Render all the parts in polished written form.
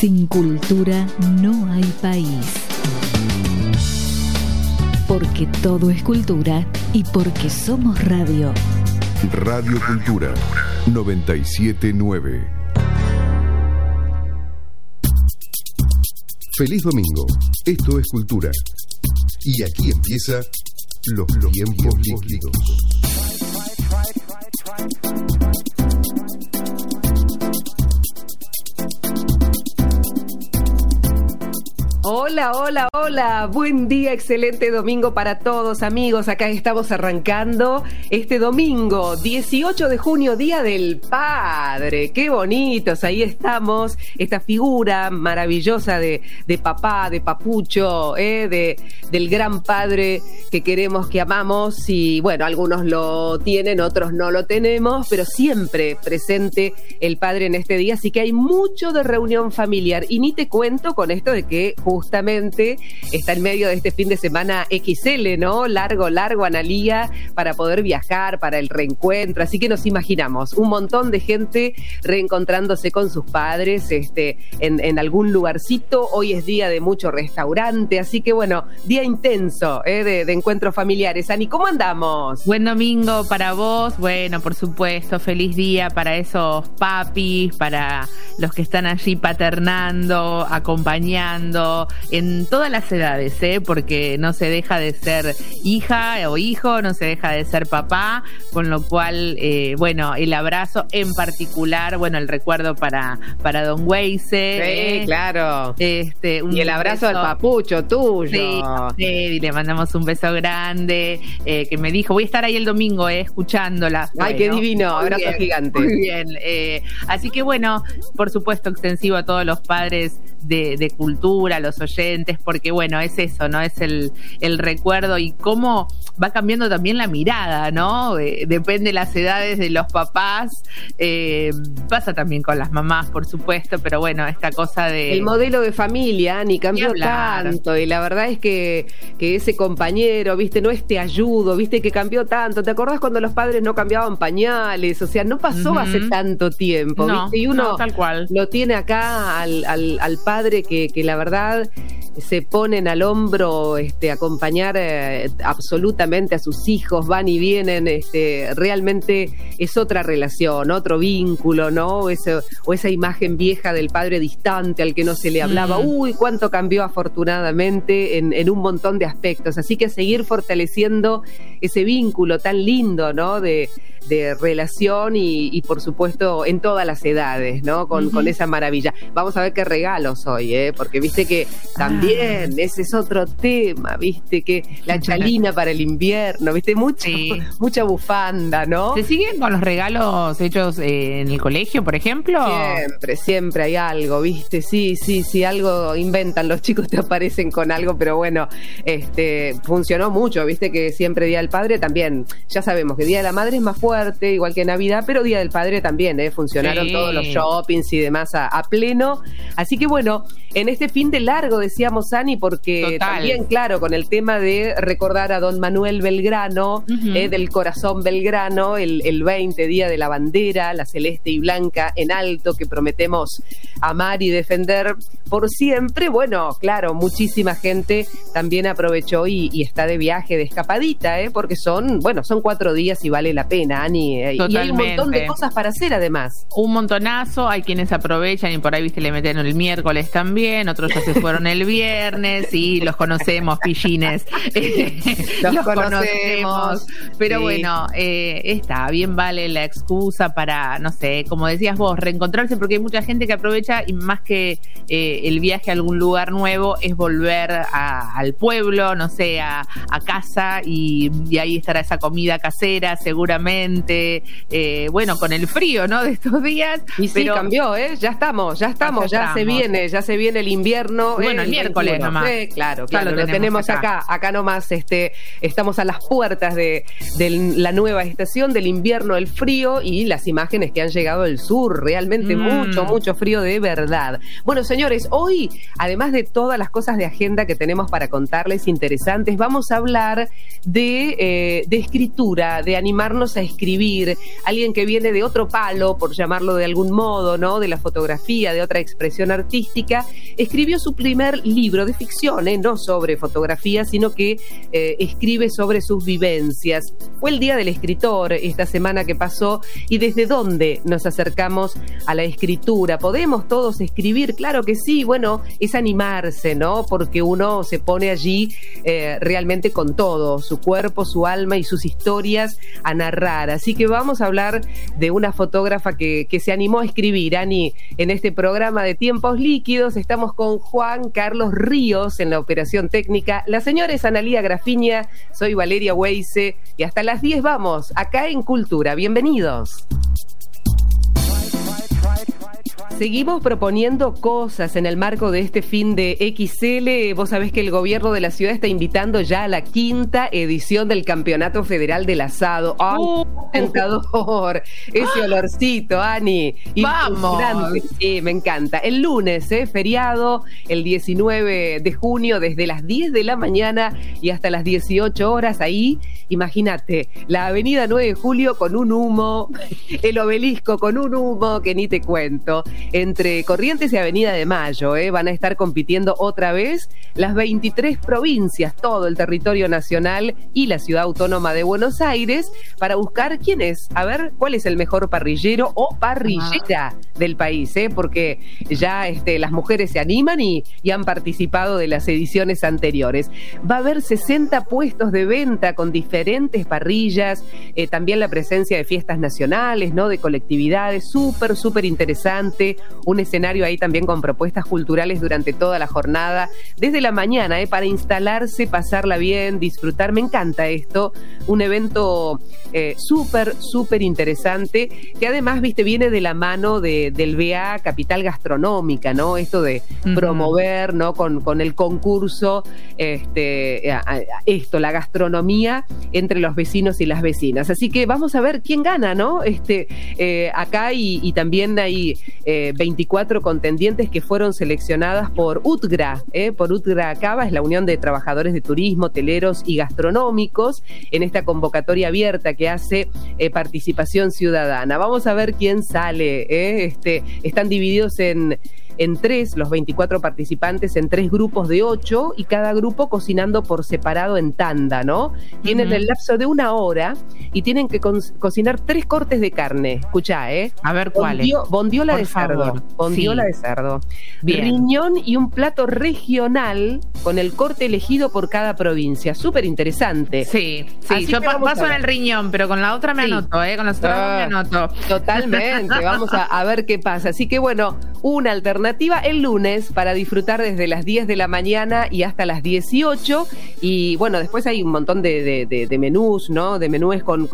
Sin cultura no hay país. Porque todo es cultura y porque somos radio. Radio Cultura 979. Feliz domingo. Esto es Cultura. Y aquí empieza Los Tiempos Líquidos. Hola, hola, hola, buen día, excelente domingo para todos amigos, acá estamos arrancando este domingo, 18 de junio, Día del Padre, qué bonitos, ahí estamos, esta figura maravillosa de papá, de papucho, del gran padre que queremos, que amamos y bueno, algunos lo tienen, otros no lo tenemos, pero siempre presente el padre en este día, así que hay mucho de reunión familiar y ni te cuento con esto de que justamente está en medio de este fin de semana XL, ¿no? Largo, Analía, para poder viajar, para el reencuentro. Así que nos imaginamos un montón de gente reencontrándose con sus padres en algún lugarcito. Hoy es día de mucho restaurante, así que bueno, día intenso de encuentros familiares. Ani, ¿cómo andamos? Buen domingo para vos. Bueno, por supuesto, feliz día para esos papis, para los que están allí paternando, acompañando, en todas las edades, porque no se deja de ser hija o hijo, no se deja de ser papá, con lo cual, bueno, el abrazo en particular, bueno, el recuerdo para Don Weise. Sí, claro. Y el abrazo al papucho tuyo. Sí, y le mandamos un beso grande, que me dijo, voy a estar ahí el domingo, escuchándola. Ay, qué divino, abrazo gigante. Muy bien, así que bueno, por supuesto, extensivo a todos los padres de cultura, los oyentes, porque bueno, es eso, ¿no? Es el recuerdo y cómo va cambiando también la mirada, ¿no? Depende de las edades de los papás, pasa también con las mamás, por supuesto, pero bueno, esta cosa de... El modelo de familia, ni cambió tanto, y la verdad es que ese compañero, viste, no es te ayudo, viste, que cambió tanto. ¿Te acordás cuando los padres no cambiaban pañales? O sea, no pasó hace tanto tiempo, no, ¿viste? Y uno tal cual lo tiene acá al padre que la verdad se ponen al hombro acompañar absolutamente a sus hijos, van y vienen, realmente es otra relación, otro vínculo, ¿no? O esa imagen vieja del padre distante al que no se le hablaba. Uy, cuánto cambió afortunadamente en un montón de aspectos, así que seguir fortaleciendo ese vínculo tan lindo, ¿no? De relación y por supuesto en todas las edades, ¿no? Con esa maravilla. Vamos a ver qué regalos hoy, porque viste que también ese es otro tema, viste que la chalina para el invierno, viste mucha bufanda, ¿no? ¿Se siguen con los regalos hechos en el colegio, por ejemplo? Siempre hay algo, viste, sí, algo inventan los chicos, te aparecen con algo, pero bueno, funcionó mucho, viste que siempre Día del Padre también, ya sabemos que Día de la Madre es más fuerte, igual que Navidad, pero Día del Padre también, funcionaron todos los shoppings y demás a pleno, así que bueno, en este fin de largo decíamos, Ani, porque también, claro, con el tema de recordar a don Manuel Belgrano, del corazón belgrano, el 20, Día de la Bandera, la celeste y blanca en alto, que prometemos amar y defender por siempre. Bueno, claro, muchísima gente también aprovechó y está de viaje, de escapadita, porque son 4 días y vale la pena, Ani, y hay un montón de cosas para hacer además. Un montonazo, hay quienes aprovechan y por ahí, viste, le meten el miércoles también, otros ya se fueron el viernes y los conocemos, pillines. los conocemos. Pero bueno, está bien, vale la excusa para, no sé, como decías vos, reencontrarse, porque hay mucha gente que aprovecha y más que el viaje a algún lugar nuevo es volver al pueblo, no sé, a casa y ahí estará esa comida casera seguramente, bueno, con el frío, ¿no?, de estos días. Y sí, pero cambió, ya estamos, ya se viene el invierno. Bueno, el miércoles nomás. Claro, lo tenemos acá nomás, estamos a las puertas de la nueva estación, del invierno, el frío y las imágenes que han llegado del sur, realmente mucho frío de verdad. Bueno, señores, hoy, además de todas las cosas de agenda que tenemos para contarles interesantes, vamos a hablar de escritura, de animarnos a escribir, alguien que viene de otro palo, por llamarlo de algún modo, ¿no?, de la fotografía, de otra expresión dirección artística, escribió su primer libro de ficción, no sobre fotografía, sino que escribe sobre sus vivencias. Fue el Día del Escritor esta semana que pasó, y desde dónde nos acercamos a la escritura. ¿Podemos todos escribir? Claro que sí. Bueno, es animarse, ¿no? Porque uno se pone allí realmente con todo, su cuerpo, su alma y sus historias a narrar. Así que vamos a hablar de una fotógrafa que se animó a escribir, Ani, en este programa de Tiempos Líquidos. Estamos con Juan Carlos Ríos en la operación técnica. La señora es Analía Grafiña, soy Valeria Weise y hasta las 10 vamos, acá en Cultura. Bienvenidos. Seguimos proponiendo cosas en el marco de este fin de XL. Vos sabés que el gobierno de la ciudad está invitando ya a la 5ª edición del Campeonato Federal del Asado. ¡Ay, tentador! Ese olorcito, Ani. ¡Vamos! Sí, me encanta. El lunes, feriado, el 19 de junio, desde las 10 de la mañana y hasta las 18 horas. Ahí, imagínate, la avenida 9 de Julio con un humo, el obelisco con un humo que ni te cuento. Entre Corrientes y Avenida de Mayo, van a estar compitiendo otra vez las 23 provincias, todo el territorio nacional y la ciudad autónoma de Buenos Aires, para buscar quién es, a ver cuál es el mejor parrillero o parrillera del país, porque ya las mujeres se animan y han participado de las ediciones anteriores. Va a haber 60 puestos de venta con diferentes parrillas, también la presencia de fiestas nacionales, ¿no? De colectividades, súper interesante. Un escenario ahí también con propuestas culturales durante toda la jornada, desde la mañana, para instalarse, pasarla bien, disfrutar. Me encanta esto, un evento súper interesante, que además, viene de la mano del BA Capital Gastronómica, ¿no? Esto de promover, ¿no? Con el concurso, la gastronomía entre los vecinos y las vecinas. Así que vamos a ver quién gana, ¿no? Acá y también hay 24 contendientes que fueron seleccionadas por UTGRA, por UTGRA Cava, es la Unión de Trabajadores de Turismo, Hoteleros y Gastronómicos, en esta convocatoria abierta que hace Participación Ciudadana. Vamos a ver quién sale, están divididos en 3, los 24 participantes, en 3 grupos de 8, y cada grupo cocinando por separado en tanda, ¿no? Tienen el lapso de 1 hora y tienen que cocinar 3 cortes de carne. Escuchá, A ver cuáles. Bondiola de cerdo. Bondiola de cerdo. Riñón y un plato regional con el corte elegido por cada provincia. Súper interesante. Sí. Yo paso en el riñón, pero con la otra me anoto, con las otras me anoto. Totalmente. Vamos a ver qué pasa. Así que bueno, una alternativa el lunes para disfrutar desde las 10 de la mañana y hasta las 18. Y bueno, después hay un montón de menús, ¿no? De menús con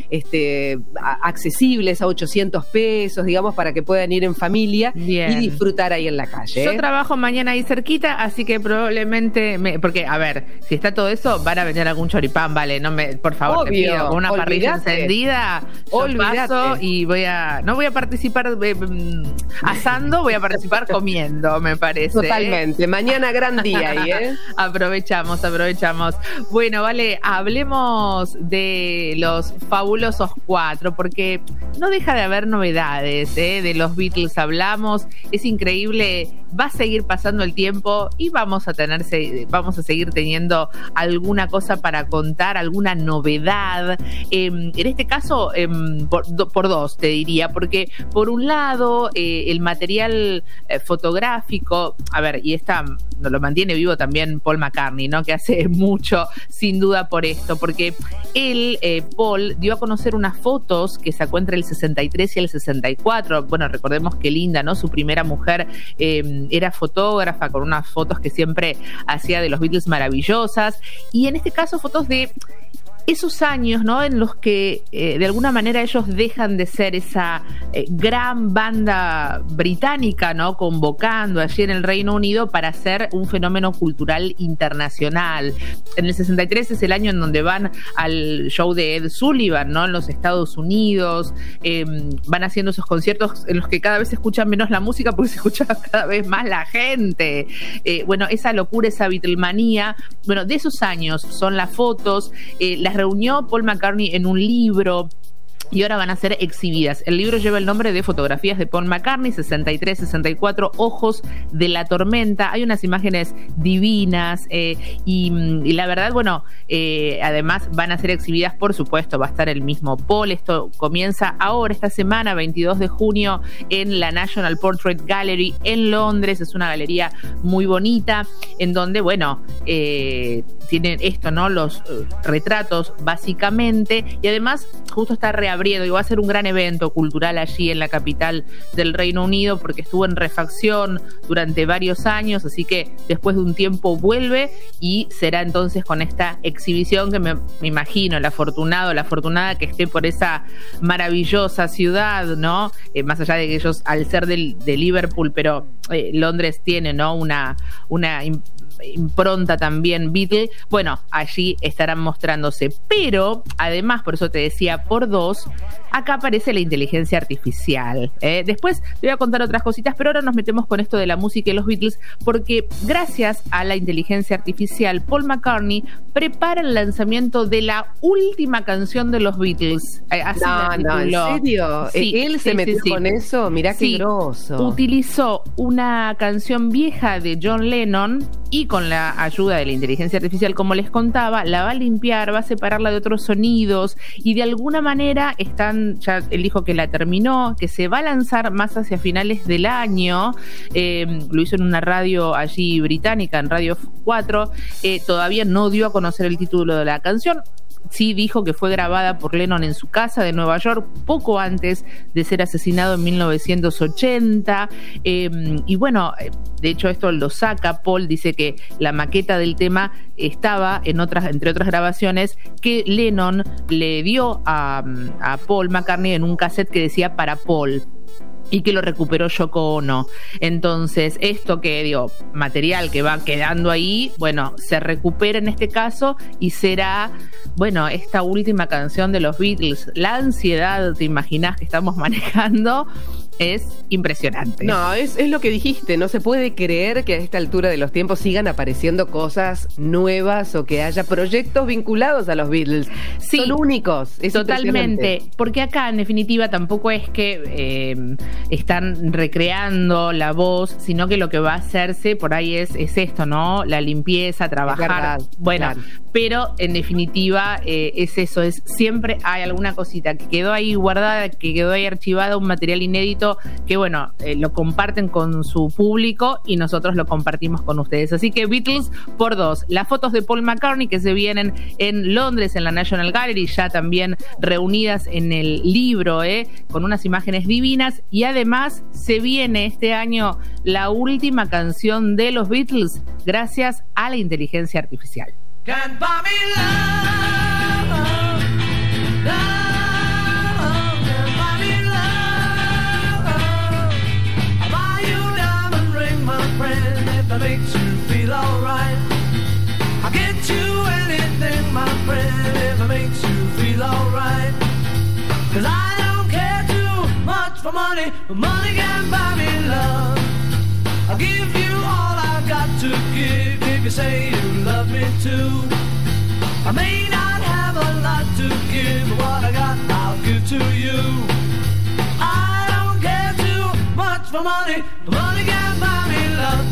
accesibles a 800 pesos, digamos, para que puedan ir en familia. Bien. Y disfrutar ahí en la calle. Yo trabajo mañana ahí cerquita, así que probablemente porque, a ver, si está todo eso, van a vender algún choripán, vale, por favor, obvio, te pido, con una parrilla encendida, yo paso y no voy a participar asando, voy a participar comiendo, me parece. Totalmente, mañana gran día ahí, Aprovechamos. Bueno, vale, hablemos de los fabulosos 4, porque no deja de haber novedades, de los Beatles hablamos, es increíble, va a seguir pasando el tiempo y vamos a seguir teniendo alguna cosa para contar, alguna novedad. En este caso, por dos, te diría, porque por un lado, el material fotográfico, a ver, y nos lo mantiene vivo también Paul McCartney, ¿no? Que hace mucho, sin duda, por esto, porque él, Paul, dio a conocer unas fotos que sacó entre el 63 y el 64. Bueno, recordemos que Linda, ¿no? Su primera mujer era fotógrafa, con unas fotos que siempre hacía de los Beatles maravillosas, y en este caso fotos de esos años, ¿no? En los que de alguna manera ellos dejan de ser esa gran banda británica, ¿no? Convocando allí en el Reino Unido para ser un fenómeno cultural internacional. En el 63 es el año en donde van al show de Ed Sullivan, ¿no? En los Estados Unidos, van haciendo esos conciertos en los que cada vez se escucha menos la música porque se escucha cada vez más la gente. Bueno, esa locura, esa Beatlemanía, bueno, de esos años son las fotos, las reunió Paul McCartney en un libro. y ahora van a ser exhibidas. El libro lleva el nombre de Fotografías de Paul McCartney, 63-64, Ojos de la Tormenta. Hay unas imágenes divinas y la verdad, bueno, además van a ser exhibidas, por supuesto, va a estar el mismo Paul. Esto comienza ahora, esta semana, 22 de junio, en la National Portrait Gallery en Londres. Es una galería muy bonita, en donde, bueno, tienen esto, ¿no? Los retratos, básicamente, y además justo está reabriendo y va a ser un gran evento cultural allí en la capital del Reino Unido, porque estuvo en refacción durante varios años, así que después de un tiempo vuelve y será entonces con esta exhibición que me imagino la afortunada que esté por esa maravillosa ciudad, ¿no? Más allá de que ellos, al ser de Liverpool, pero Londres tiene, ¿no? una impronta también Beatle, bueno, allí estarán mostrándose. Pero además, por eso te decía, por dos, acá aparece la inteligencia artificial. Después te voy a contar otras cositas, pero ahora nos metemos con esto de la música y los Beatles, porque gracias a la inteligencia artificial, Paul McCartney prepara el lanzamiento de la última canción de los Beatles. No, ¿en serio? Sí, él se metió con eso, mirá qué groso. Utilizó una canción vieja de John Lennon y con la ayuda de la inteligencia artificial, como les contaba, la va a limpiar, va a separarla de otros sonidos y de alguna manera ya él dijo que la terminó, que se va a lanzar más hacia finales del año. Lo hizo en una radio allí británica, en Radio 4. Todavía no dio a conocer el título de la canción. Sí dijo que fue grabada por Lennon en su casa de Nueva York poco antes de ser asesinado en 1980. Y bueno, de hecho esto lo saca Paul, dice que la maqueta del tema estaba entre otras grabaciones que Lennon le dio a Paul McCartney en un cassette que decía para Paul, y que lo recuperó Yoko Ono. Entonces, esto material que va quedando ahí, bueno, se recupera en este caso y será, bueno, esta última canción de los Beatles. La ansiedad, ¿te imaginas que estamos manejando? Es impresionante. No, es lo que dijiste, no se puede creer que a esta altura de los tiempos sigan apareciendo cosas nuevas o que haya proyectos vinculados a los Beatles. Sí, son únicos. Es totalmente, porque acá en definitiva tampoco es que están recreando la voz, sino que lo que va a hacerse por ahí es esto, ¿no? La limpieza, trabajar. Verdad, bueno, claro. Pero en definitiva es eso, siempre hay alguna cosita que quedó ahí guardada, que quedó ahí archivada, un material inédito que bueno, lo comparten con su público y nosotros lo compartimos con ustedes. Así que Beatles por dos. Las fotos de Paul McCartney que se vienen en Londres en la National Gallery, ya también reunidas en el libro, con unas imágenes divinas, y además se viene este año la última canción de los Beatles gracias a la inteligencia artificial. Can't buy me love, love. That makes you feel alright. I'll get you anything, my friend, if it makes you feel alright. 'Cause I don't care too much for money, but money can buy me love. I'll give you all I've got to give if you say you love me too. I may not have a lot to give, but what I got I'll give to you. I don't care too much for money, but money can buy me love.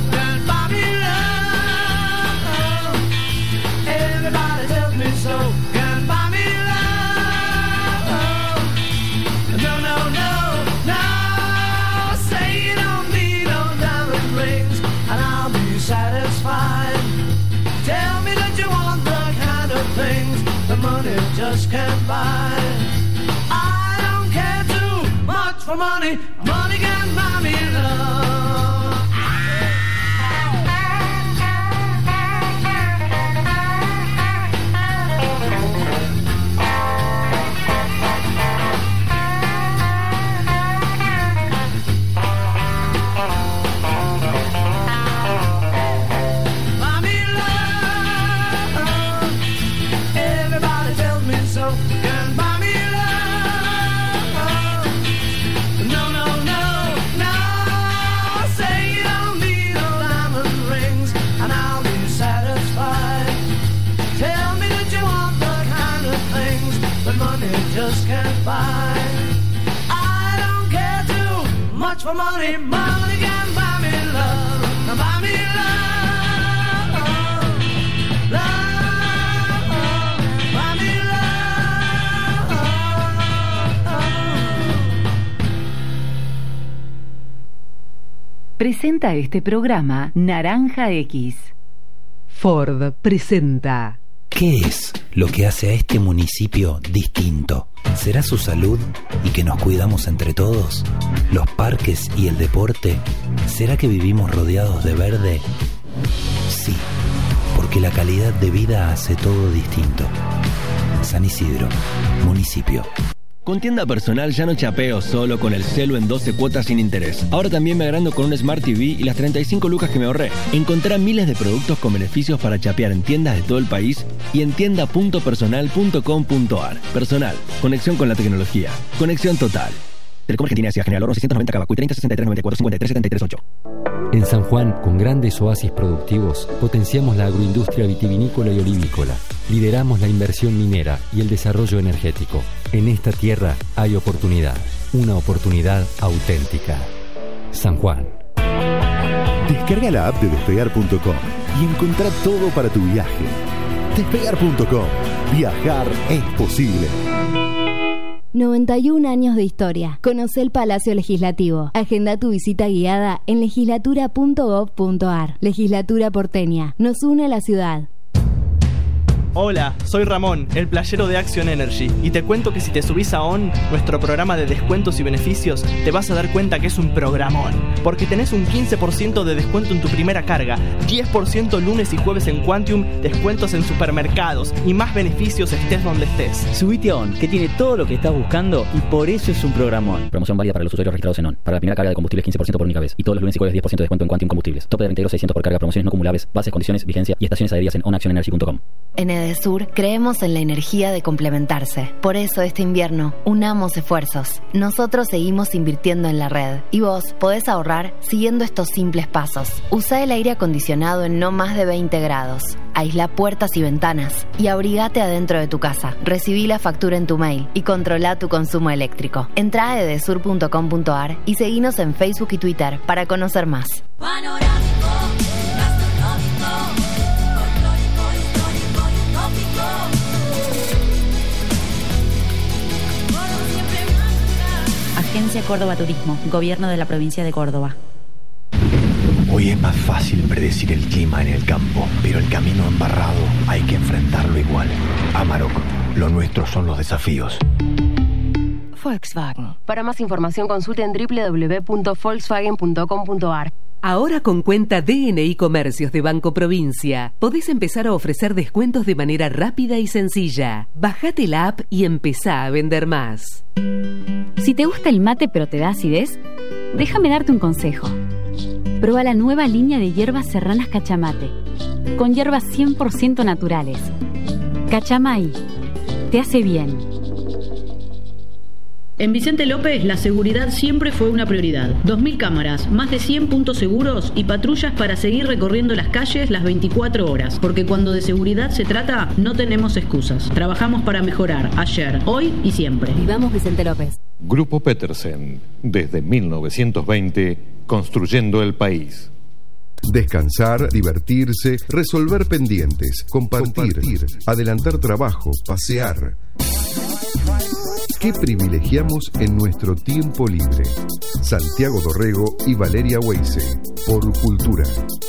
Everybody tells me so. Can buy me love. No, no, no, no. Say you don't need no diamond rings, and I'll be satisfied. Tell me that you want the kind of things that money just can't buy. I don't care too much for money. Money can buy me love. Just can't buy. for money, money can buy me love, buy me love, love, buy me love. Presenta este programa Naranja X. Ford presenta. ¿Qué es lo que hace a este municipio distinto? ¿Será su salud y que nos cuidamos entre todos? ¿Los parques y el deporte? ¿Será que vivimos rodeados de verde? Sí, porque la calidad de vida hace todo distinto. San Isidro, municipio. Con tienda personal ya no chapeo solo con el celu en 12 cuotas sin interés. Ahora también me agrando con un Smart TV y las 35 lucas que me ahorré. Encontrá miles de productos con beneficios para chapear en tiendas de todo el país y en tienda.personal.com.ar. Personal, conexión con la tecnología. Conexión total. Telecom Argentina, Ciudad General Oro, 690 Cabacuy, 30 63 94 53 73 8. En San Juan, con grandes oasis productivos, potenciamos la agroindustria vitivinícola y olivícola. Lideramos la inversión minera y el desarrollo energético. En esta tierra hay oportunidad, una oportunidad auténtica. San Juan. Descarga la app de Despegar.com y encontrá todo para tu viaje. Despegar.com. Viajar es posible. 91 años de historia. Conoce el Palacio Legislativo. Agenda tu visita guiada en legislatura.gov.ar. Legislatura porteña. Nos une a la ciudad. Hola, soy Ramón, el playero de Action Energy, y te cuento que si te subís a ON, nuestro programa de descuentos y beneficios, te vas a dar cuenta que es un programón, porque tenés un 15% de descuento en tu primera carga, 10% lunes y jueves en Quantium, descuentos en supermercados y más beneficios estés donde estés. Subite a ON, que tiene todo lo que estás buscando y por eso es un programón. Promoción válida para los usuarios registrados en ON. Para la primera carga de combustible 15% por única vez, y todos los lunes y jueves 10% de descuento en Quantium Combustibles. Tope de 22.600 por carga, promociones no acumulables, bases, condiciones, vigencia y estaciones adheridas en onactionenergy.com. En Edesur creemos en la energía de complementarse. Por eso este invierno unamos esfuerzos. Nosotros seguimos invirtiendo en la red y vos podés ahorrar siguiendo estos simples pasos. Usa el aire acondicionado en no más de 20 grados. Aísla puertas y ventanas y abrigate adentro de tu casa. Recibí la factura en tu mail y controla tu consumo eléctrico. Entrá a edesur.com.ar y seguinos en Facebook y Twitter para conocer más. Agencia Córdoba Turismo, Gobierno de la Provincia de Córdoba. Hoy es más fácil predecir el clima en el campo, pero el camino embarrado hay que enfrentarlo igual. Amarok, lo nuestro son los desafíos. Volkswagen. Para más información consulte en www.volkswagen.com.ar. Ahora con cuenta DNI Comercios de Banco Provincia, podés empezar a ofrecer descuentos de manera rápida y sencilla. Bajate la app y empezá a vender más. Si te gusta el mate pero te da acidez, déjame darte un consejo. Prueba la nueva línea de hierbas serranas Cachamate, con hierbas 100% naturales. Cachamay, te hace bien. En Vicente López, la seguridad siempre fue una prioridad. 2.000 cámaras, más de 100 puntos seguros y patrullas para seguir recorriendo las calles las 24 horas. Porque cuando de seguridad se trata, no tenemos excusas. Trabajamos para mejorar ayer, hoy y siempre. Vivamos Vicente López. Grupo Petersen, desde 1920, construyendo el país. Descansar, divertirse, resolver pendientes, compartir, adelantar trabajo, pasear. ¿Qué privilegiamos en nuestro tiempo libre? Santiago Dorrego y Valeria Weise, por Cultura.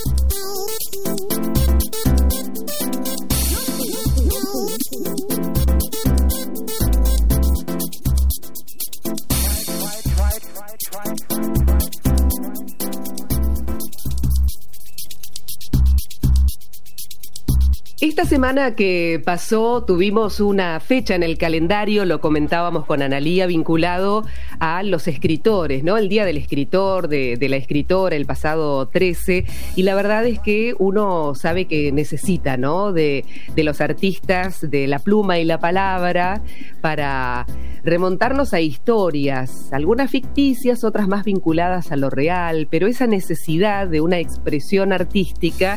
Esta semana que pasó tuvimos una fecha en el calendario, lo comentábamos con Analía, vinculado a los escritores, ¿no? El Día del Escritor, de la Escritora, el pasado 13, y la verdad es que uno sabe que necesita, ¿no? De los artistas, de la pluma y la palabra, para remontarnos a historias, algunas ficticias, otras más vinculadas a lo real, pero esa necesidad de una expresión artística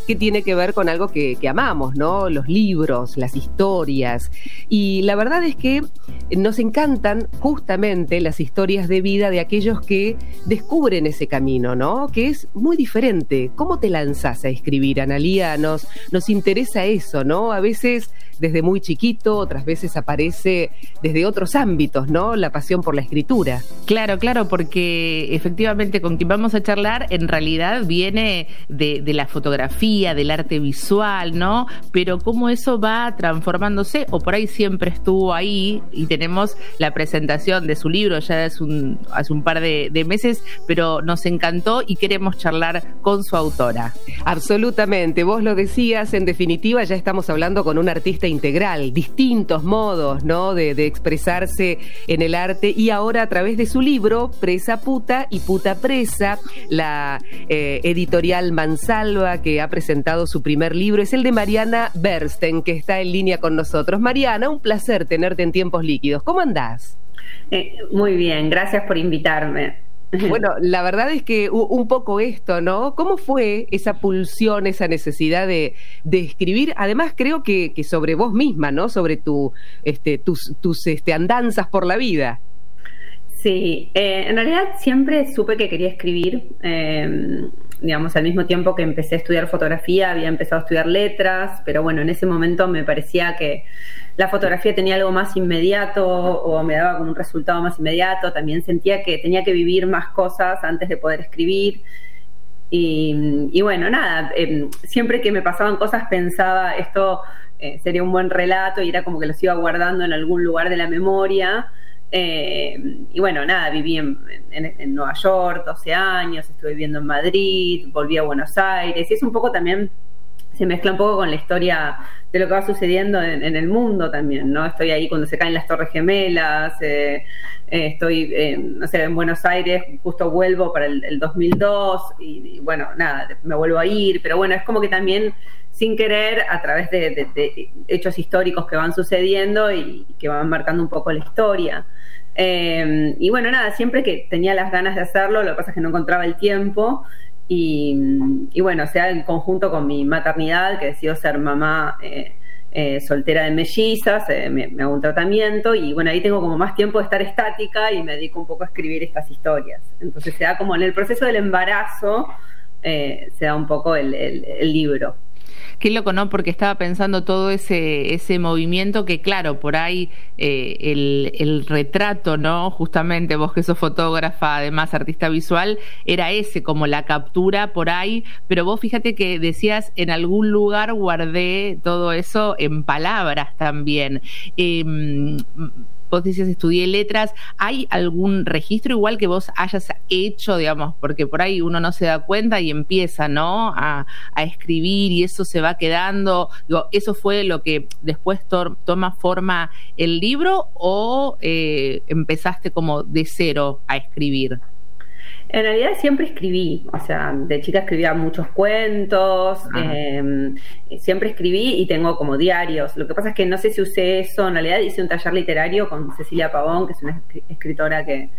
que tiene que ver con algo que amamos, ¿no? Los libros, las historias. Y la verdad es que nos encantan justamente las historias de vida de aquellos que descubren ese camino, ¿no? Que es muy diferente. ¿Cómo te lanzás a escribir, Analía? Nos interesa eso, ¿no? A veces desde muy chiquito, otras veces aparece desde otros ámbitos, ¿no? La pasión por la escritura. Claro, porque efectivamente con quien vamos a charlar en realidad viene de la fotografía, del arte visual, ¿no? Pero cómo eso va transformándose, o por ahí siempre estuvo ahí, y tenemos la presentación de su libro ya hace un par de meses, pero nos encantó y queremos charlar con su autora. Absolutamente, vos lo decías, en definitiva ya estamos hablando con un artista integral, distintos modos, ¿no? de expresarse en el arte, y ahora a través de su libro Presa Puta y Puta Presa, la editorial Mansalva, que ha presentado su primer libro, es el de Mariana Bernstein, que está en línea con nosotros. Mariana, un placer tenerte en Tiempos Líquidos. ¿Cómo andás? Muy bien, gracias por invitarme. Bueno, la verdad es que un poco esto, ¿no? ¿Cómo fue esa pulsión, esa necesidad de escribir? Además, creo que sobre vos misma, ¿no? Sobre tus andanzas por la vida. Sí, en realidad siempre supe que quería escribir. Digamos, al mismo tiempo que empecé a estudiar fotografía, había empezado a estudiar letras, pero bueno, en ese momento me parecía que la fotografía tenía algo más inmediato o me daba como un resultado más inmediato. También sentía que tenía que vivir más cosas antes de poder escribir. Y bueno, nada, siempre que me pasaban cosas pensaba esto sería un buen relato, y era como que los iba guardando en algún lugar de la memoria. Y bueno, nada, viví en Nueva York 12 años, estuve viviendo en Madrid, volví a Buenos Aires, y es un poco también, se mezcla un poco con la historia de lo que va sucediendo en el mundo también, ¿no? Estoy ahí cuando se caen las Torres Gemelas, estoy, no sé, en Buenos Aires, justo vuelvo para el 2002, y bueno, nada, me vuelvo a ir, pero bueno, es como que también sin querer, a través de hechos históricos que van sucediendo y que van marcando un poco la historia. Y bueno, nada, siempre que tenía las ganas de hacerlo, lo que pasa es que no encontraba el tiempo, y bueno, o sea, en conjunto con mi maternidad, que decido ser mamá soltera de mellizas, me hago un tratamiento, y bueno, ahí tengo como más tiempo de estar estática y me dedico un poco a escribir estas historias. Entonces se da como en el proceso del embarazo, se da un poco el libro. Qué loco, ¿no? Porque estaba pensando todo ese movimiento que, claro, por ahí el retrato, ¿no? Justamente vos que sos fotógrafa, además artista visual, era ese, como la captura por ahí, pero vos fíjate que decías, en algún lugar guardé todo eso en palabras también. Vos decías, estudié letras. ¿Hay algún registro igual que vos hayas hecho, digamos? Porque por ahí uno no se da cuenta y empieza, ¿no? A escribir, y eso se va quedando. Digo, ¿eso fue lo que después toma forma el libro, o empezaste como de cero a escribir? En realidad siempre escribí, o sea, de chica escribía muchos cuentos, siempre escribí y tengo como diarios. Lo que pasa es que no sé si usé eso, en realidad hice un taller literario con Cecilia Pavón, que es una escritora que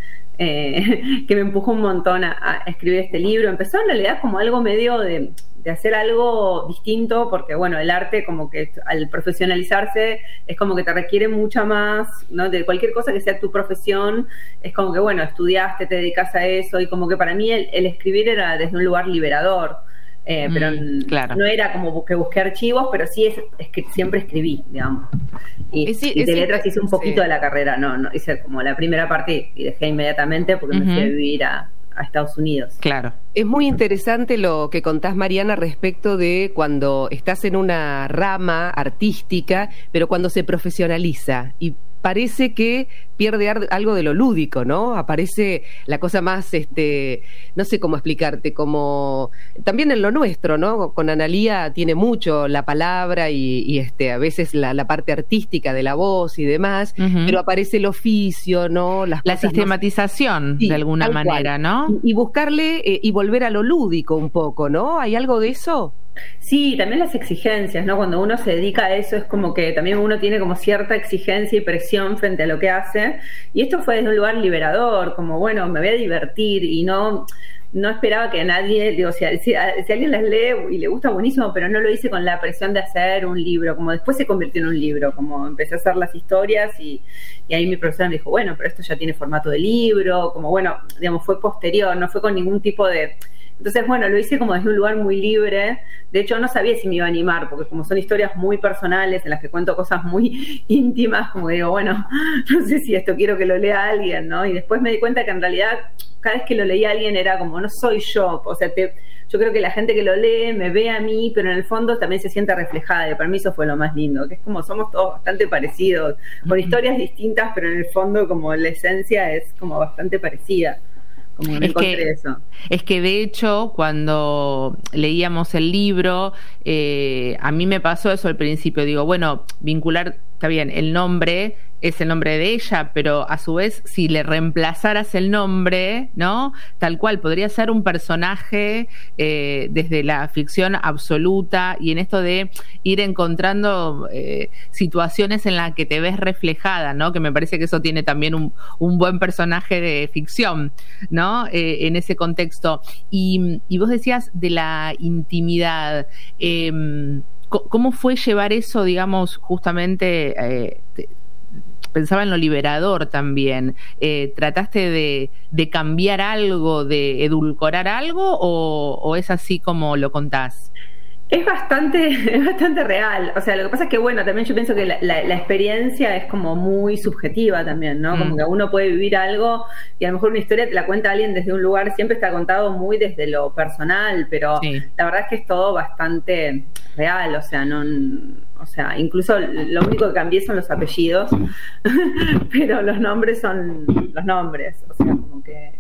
me empujó un montón a escribir este libro. Empezó en realidad como algo medio de hacer algo distinto, porque bueno, el arte como que al profesionalizarse es como que te requiere mucha más, ¿no? De cualquier cosa que sea tu profesión, es como que bueno, estudiaste, te dedicas a eso, y como que para mí el escribir era desde un lugar liberador, pero claro, no era como que busqué archivos, pero sí es que siempre escribí, digamos. Y de letras hice un poquito de la carrera, no hice como la primera parte y dejé inmediatamente porque me fui a vivir a Estados Unidos. Claro. Es muy interesante lo que contás, Mariana, respecto de cuando estás en una rama artística, pero cuando se profesionaliza y parece que pierde algo de lo lúdico, ¿no? Aparece la cosa más, no sé cómo explicarte, como también en lo nuestro, ¿no? Con Analía tiene mucho la palabra y a veces la parte artística de la voz y demás, pero aparece el oficio, ¿no? La sistematización, sí, de alguna manera, cual, ¿no? Y buscarle y volver a lo lúdico un poco, ¿no? ¿Hay algo de eso? Sí, también las exigencias, ¿no? Cuando uno se dedica a eso es como que también uno tiene como cierta exigencia y presión frente a lo que hace, y esto fue desde un lugar liberador, como bueno, me voy a divertir y no, no esperaba que nadie, digo, si alguien las lee y le gusta, buenísimo, pero no lo hice con la presión de hacer un libro, como después se convirtió en un libro, como empecé a hacer las historias y ahí mi profesora me dijo, bueno, pero esto ya tiene formato de libro, como bueno, digamos, fue posterior, no fue con ningún tipo de... Entonces, bueno, lo hice como desde un lugar muy libre. De hecho, no sabía si me iba a animar, porque como son historias muy personales, en las que cuento cosas muy íntimas, como digo, bueno, no sé si esto quiero que lo lea alguien, ¿no? Y después me di cuenta que en realidad, cada vez que lo leía alguien era como, no soy yo. O sea, yo creo que la gente que lo lee me ve a mí, pero en el fondo también se siente reflejada. Y para mí eso fue lo más lindo, que es como somos todos bastante parecidos, con historias distintas, pero en el fondo como la esencia es como bastante parecida. Es que de hecho cuando leíamos el libro a mí me pasó eso al principio, digo, bueno, vincular, está bien, el nombre es el nombre de ella, pero a su vez si le reemplazaras el nombre, ¿no? Tal cual, podría ser un personaje desde la ficción absoluta y en esto de ir encontrando situaciones en las que te ves reflejada, ¿no? Que me parece que eso tiene también un buen personaje de ficción, ¿no? En ese contexto. Y vos decías de la intimidad, ¿cómo fue llevar eso, digamos, justamente... pensaba en lo liberador también. ¿Trataste de cambiar algo, de edulcorar algo o es así como lo contás? Es bastante real. O sea, lo que pasa es que, bueno, también yo pienso que la experiencia es como muy subjetiva también, ¿no? Como que uno puede vivir algo y a lo mejor una historia te la cuenta alguien desde un lugar, siempre está contado muy desde lo personal, pero la verdad es que es todo bastante real. O sea, incluso lo único que cambié son los apellidos, pero los nombres son los nombres. O sea, como que...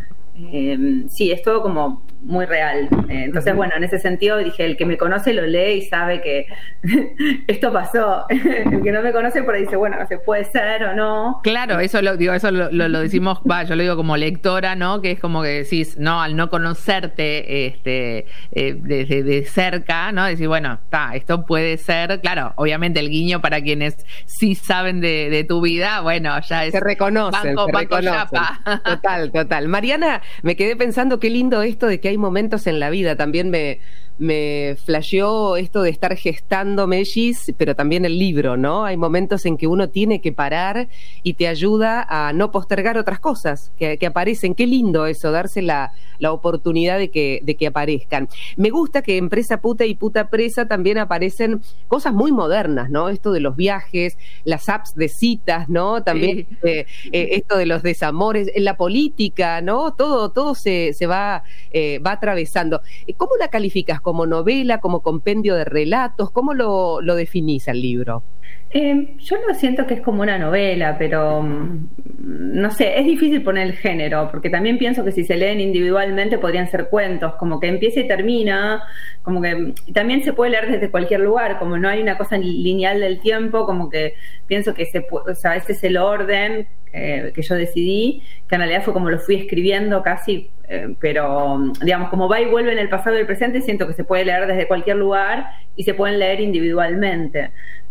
sí, es todo como muy real. Entonces, bueno, en ese sentido dije, el que me conoce lo lee y sabe que esto pasó. El que no me conoce por ahí dice, bueno, no sé, puede ser o no. Claro, eso lo decimos, yo lo digo como lectora, ¿no? Que es como que decís, no, al no conocerte desde de cerca, ¿no? Decir, bueno, esto puede ser, claro, obviamente el guiño para quienes sí saben de tu vida, bueno, ya es... Se reconocen. Yapa. Total. Mariana, me quedé pensando qué lindo esto de que hay momentos en la vida. También me flasheó esto de estar gestando Mellis, pero también el libro, ¿no? Hay momentos en que uno tiene que parar y te ayuda a no postergar otras cosas que aparecen. Qué lindo eso, darse la oportunidad de que aparezcan. Me gusta que en Presa Puta y Puta Presa también aparecen cosas muy modernas, ¿no? Esto de los viajes, las apps de citas, ¿no? También esto de los desamores, en la política, ¿no? Todo se va atravesando. ¿Cómo la calificas? ¿Como novela, como compendio de relatos? ¿Cómo lo definís al libro? Yo lo siento que es como una novela, pero no sé, es difícil poner el género, porque también pienso que si se leen individualmente podrían ser cuentos, como que empieza y termina, como que también se puede leer desde cualquier lugar, como no hay una cosa lineal del tiempo, como que pienso que ese es el orden que yo decidí, que en realidad fue como lo fui escribiendo casi, pero digamos, como va y vuelve en el pasado y el presente, siento que se puede leer desde cualquier lugar y se pueden leer individualmente.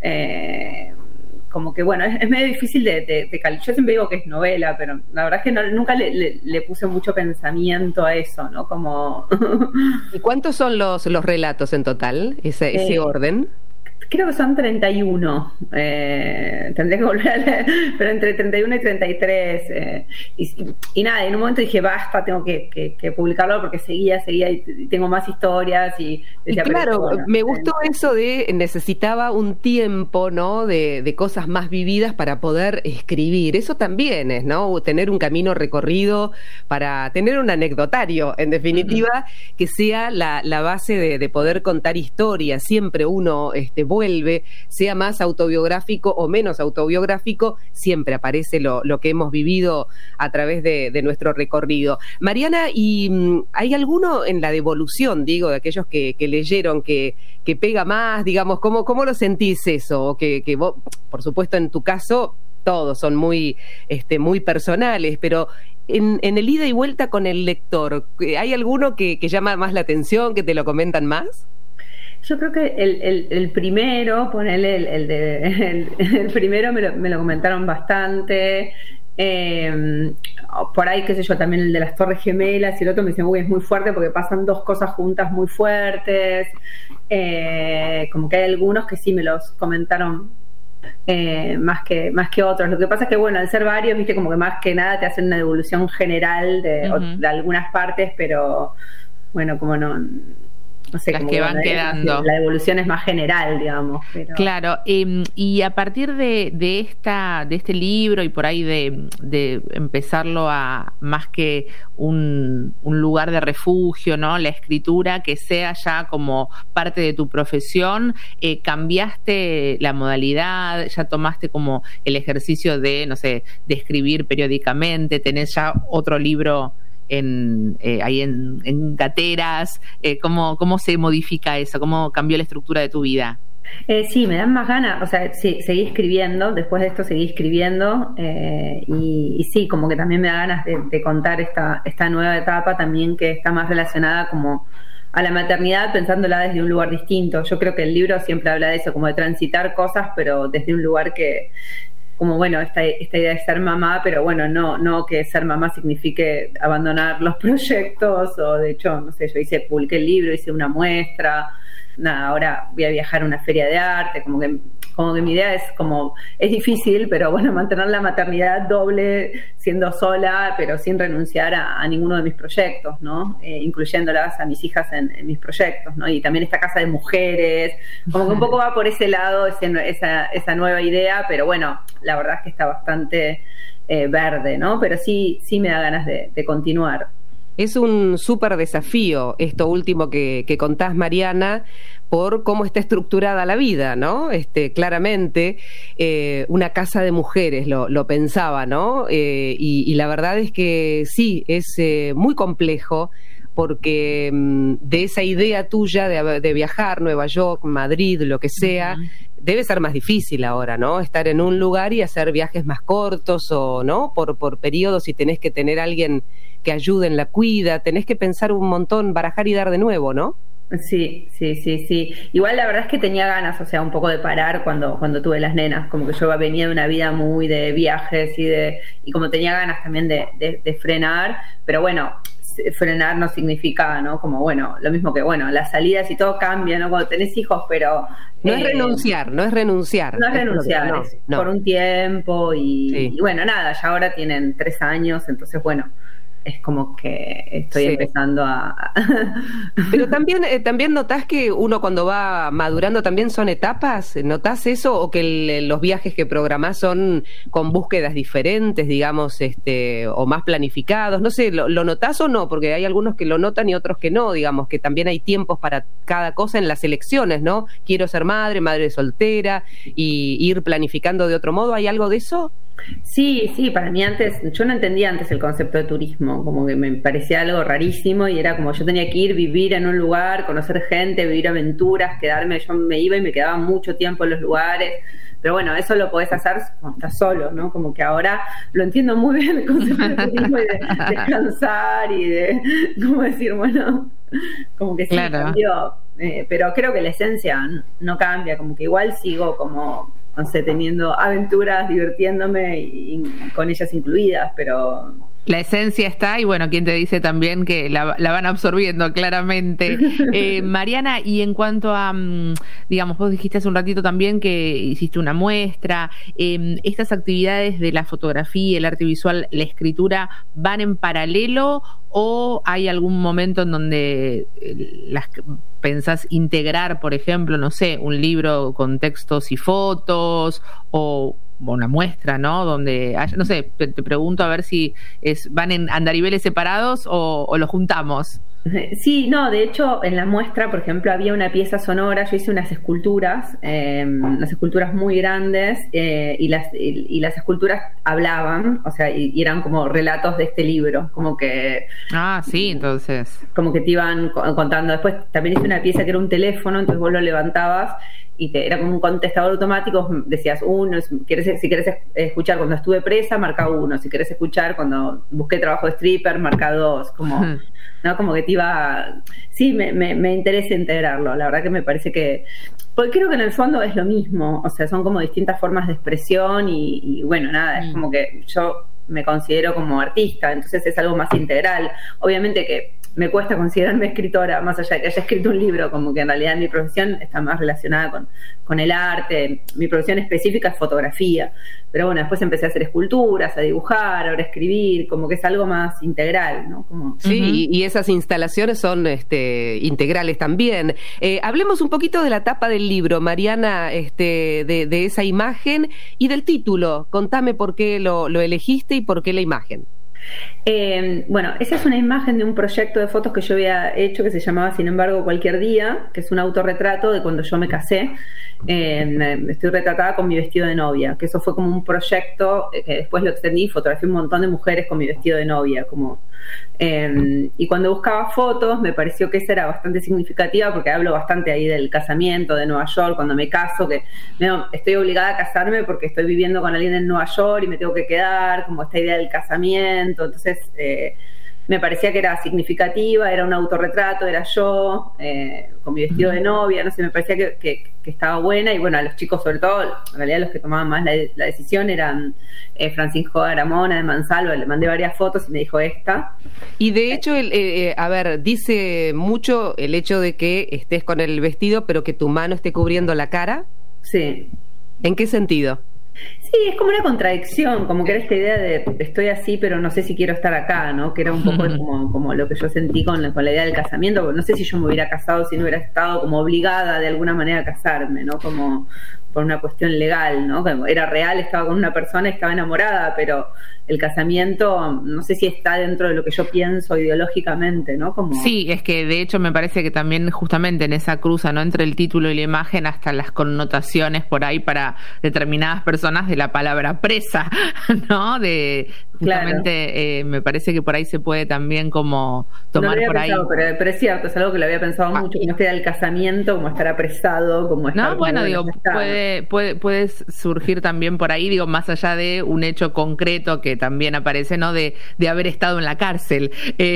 Como que bueno, es medio difícil de calificar. Yo siempre digo que es novela, pero la verdad es que nunca le puse mucho pensamiento a eso, ¿no? Como... ¿Y cuántos son los relatos en total, ese orden? Creo que son 31, tendré que volver a leer, pero entre 31 y 33, y nada, en un momento dije, basta, tengo que publicarlo porque seguía y tengo más historias y claro, bueno, me gustó eso de necesitaba un tiempo, ¿no? De cosas más vividas para poder escribir. Eso también es, ¿no? Tener un camino recorrido para tener un anecdotario, en definitiva, que sea la base de poder contar historias. Siempre uno vuelve, sea más autobiográfico o menos autobiográfico, siempre aparece lo que hemos vivido a través de nuestro recorrido. Mariana, ¿y hay alguno en la devolución, digo, de aquellos que leyeron que pega más, digamos, cómo lo sentís eso? O que vos, por supuesto, en tu caso, todos son muy personales, pero en el ida y vuelta con el lector, ¿hay alguno que llama más la atención, que te lo comentan más? Yo creo que el primero, ponele el primero me lo comentaron bastante. Por ahí, qué sé yo, también el de las Torres Gemelas, y el otro me dice, uy, es muy fuerte porque pasan dos cosas juntas muy fuertes. Como que hay algunos que sí me los comentaron más que otros. Lo que pasa es que, bueno, al ser varios, viste, como que más que nada te hacen una devolución general de algunas partes, pero bueno, como no sé, las como que van quedando. La devolución es más general, digamos. Pero... Claro, y a partir de este libro y por ahí de empezarlo a más que un lugar de refugio, ¿no? La escritura, que sea ya como parte de tu profesión, cambiaste la modalidad, ya tomaste como el ejercicio de, no sé, de escribir periódicamente, tenés ya otro libro ahí en gateras. ¿Cómo se modifica eso? ¿Cómo cambió la estructura de tu vida? Sí, me dan más ganas, o sea, sí, seguí escribiendo, después de esto seguí escribiendo, y sí, como que también me da ganas de contar esta nueva etapa también, que está más relacionada como a la maternidad, pensándola desde un lugar distinto. Yo creo que el libro siempre habla de eso, como de transitar cosas, pero desde un lugar que, como bueno, esta idea de ser mamá, pero bueno, no que ser mamá signifique abandonar los proyectos, o de hecho, no sé, publiqué el libro, hice una muestra, nada, ahora voy a viajar a una feria de arte, como que mi idea es difícil, pero bueno, mantener la maternidad doble, siendo sola, pero sin renunciar a ninguno de mis proyectos, ¿no? Incluyéndolas a mis hijas en mis proyectos, ¿no? Y también esta casa de mujeres, como que un poco va por ese lado, esa nueva idea, pero bueno, la verdad es que está bastante verde, ¿no? Pero sí me da ganas de continuar. Es un súper desafío esto último que contás, Mariana, por cómo está estructurada la vida, ¿no? Claramente, una casa de mujeres, lo pensaba, ¿no? Y la verdad es que sí, es muy complejo, porque de esa idea tuya de viajar, Nueva York, Madrid, lo que sea, debe ser más difícil ahora, ¿no? Estar en un lugar y hacer viajes más cortos, o no, por periodos, y tenés que tener a alguien que ayude en la cuida, tenés que pensar un montón, barajar y dar de nuevo, ¿no? Sí. Igual la verdad es que tenía ganas, o sea, un poco de parar cuando tuve las nenas, como que yo venía de una vida muy de viajes y como tenía ganas también de frenar, pero bueno, frenar no significa, ¿no? Como bueno, lo mismo que bueno, las salidas y todo cambia, ¿no? Cuando tenés hijos, pero no es renunciar. No es renunciar, no. Por un tiempo y bueno, nada, ya ahora tienen 3 años, entonces bueno, es como que estoy empezando a... Pero también notás que uno cuando va madurando también son etapas, ¿notás eso? ¿O que los viajes que programás son con búsquedas diferentes, digamos, o más planificados? No sé, ¿lo notás o no? Porque hay algunos que lo notan y otros que no, digamos, que también hay tiempos para cada cosa en las elecciones, ¿no? Quiero ser madre soltera, y ir planificando de otro modo. ¿Hay algo de eso? Sí, para mí yo no entendía antes el concepto de turismo, como que me parecía algo rarísimo, y era como yo tenía que ir, vivir en un lugar, conocer gente, vivir aventuras, quedarme, yo me iba y me quedaba mucho tiempo en los lugares, pero bueno, eso lo podés hacer cuando estás solo, ¿no? Como que ahora lo entiendo muy bien el concepto de turismo y de descansar y de, ¿cómo decir? Bueno, como que sí, cambió, pero creo que la esencia no cambia, como que igual sigo como... no sé, teniendo aventuras, divirtiéndome y con ellas incluidas, pero... La esencia está, y bueno, quien te dice también que la van absorbiendo claramente. Mariana, y en cuanto a, digamos, vos dijiste hace un ratito también que hiciste una muestra, ¿estas actividades de la fotografía, el arte visual, la escritura, van en paralelo, o hay algún momento en donde las pensás integrar, por ejemplo, no sé, un libro con textos y fotos, o una muestra, ¿no? Donde haya, no sé, te pregunto a ver si van en andariveles separados o los juntamos. Sí, no, de hecho en la muestra, por ejemplo, había una pieza sonora, yo hice unas esculturas muy grandes, y las esculturas hablaban, o sea, y eran como relatos de este libro, como que... Ah, sí, entonces... Como que te iban contando. Después también hice una pieza que era un teléfono, entonces vos lo levantabas y era como un contestador automático, decías 1, si querés escuchar cuando estuve presa, marca 1, si querés escuchar cuando busqué trabajo de stripper, marca 2, como... ¿no? Como que te iba... Sí, me interesa integrarlo, la verdad que me parece que... Porque creo que en el fondo es lo mismo, o sea, son como distintas formas de expresión y bueno, nada, es como que yo me considero como artista, entonces es algo más integral. Obviamente que me cuesta considerarme escritora, más allá de que haya escrito un libro, como que en realidad mi profesión está más relacionada con el arte. Mi profesión específica es fotografía, pero bueno, después empecé a hacer esculturas, a dibujar, ahora a escribir, como que es algo más integral, ¿no? Como... Sí, y esas instalaciones son integrales también. Hablemos un poquito de la tapa del libro, Mariana, de esa imagen y del título. Contame por qué lo elegiste y por qué la imagen. Bueno, esa es una imagen de un proyecto de fotos que yo había hecho que se llamaba Sin embargo cualquier día, que es un autorretrato de cuando yo me casé. Estoy retratada con mi vestido de novia, que eso fue como un proyecto que después lo extendí, fotografié un montón de mujeres con mi vestido de novia, y cuando buscaba fotos me pareció que esa era bastante significativa, porque hablo bastante ahí del casamiento de Nueva York, cuando me caso, que estoy obligada a casarme porque estoy viviendo con alguien en Nueva York y me tengo que quedar, como esta idea del casamiento. Entonces me parecía que era significativa, era un autorretrato, era yo con mi vestido de novia, no sé, me parecía que estaba buena. Y bueno, a los chicos, sobre todo, en realidad los que tomaban más la decisión eran Francisco Aramona de Mansalva. Le mandé varias fotos y me dijo esta. Y de hecho, dice mucho el hecho de que estés con el vestido, pero que tu mano esté cubriendo la cara. Sí. ¿En qué sentido? Sí, es como una contradicción, como que era esta idea de estoy así, pero no sé si quiero estar acá, ¿no? Que era un poco como lo que yo sentí con la idea del casamiento, porque no sé si yo me hubiera casado si no hubiera estado como obligada de alguna manera a casarme, ¿no? Como por una cuestión legal, ¿no? Como era real, estaba con una persona, estaba enamorada, pero el casamiento no sé si está dentro de lo que yo pienso ideológicamente, ¿no? Como... Sí, es que de hecho me parece que también justamente en esa cruza, ¿no? Entre el título y la imagen, hasta las connotaciones por ahí para determinadas personas de la palabra presa, ¿no? De justamente me parece que por ahí se puede también como tomar por pensado, ahí. Pero es cierto, es algo que lo había pensado mucho, que no esté el casamiento como estar apresado, como estar... No, bueno, digo, puede surgir también por ahí, digo, más allá de un hecho concreto que también aparece, ¿no? De haber estado en la cárcel.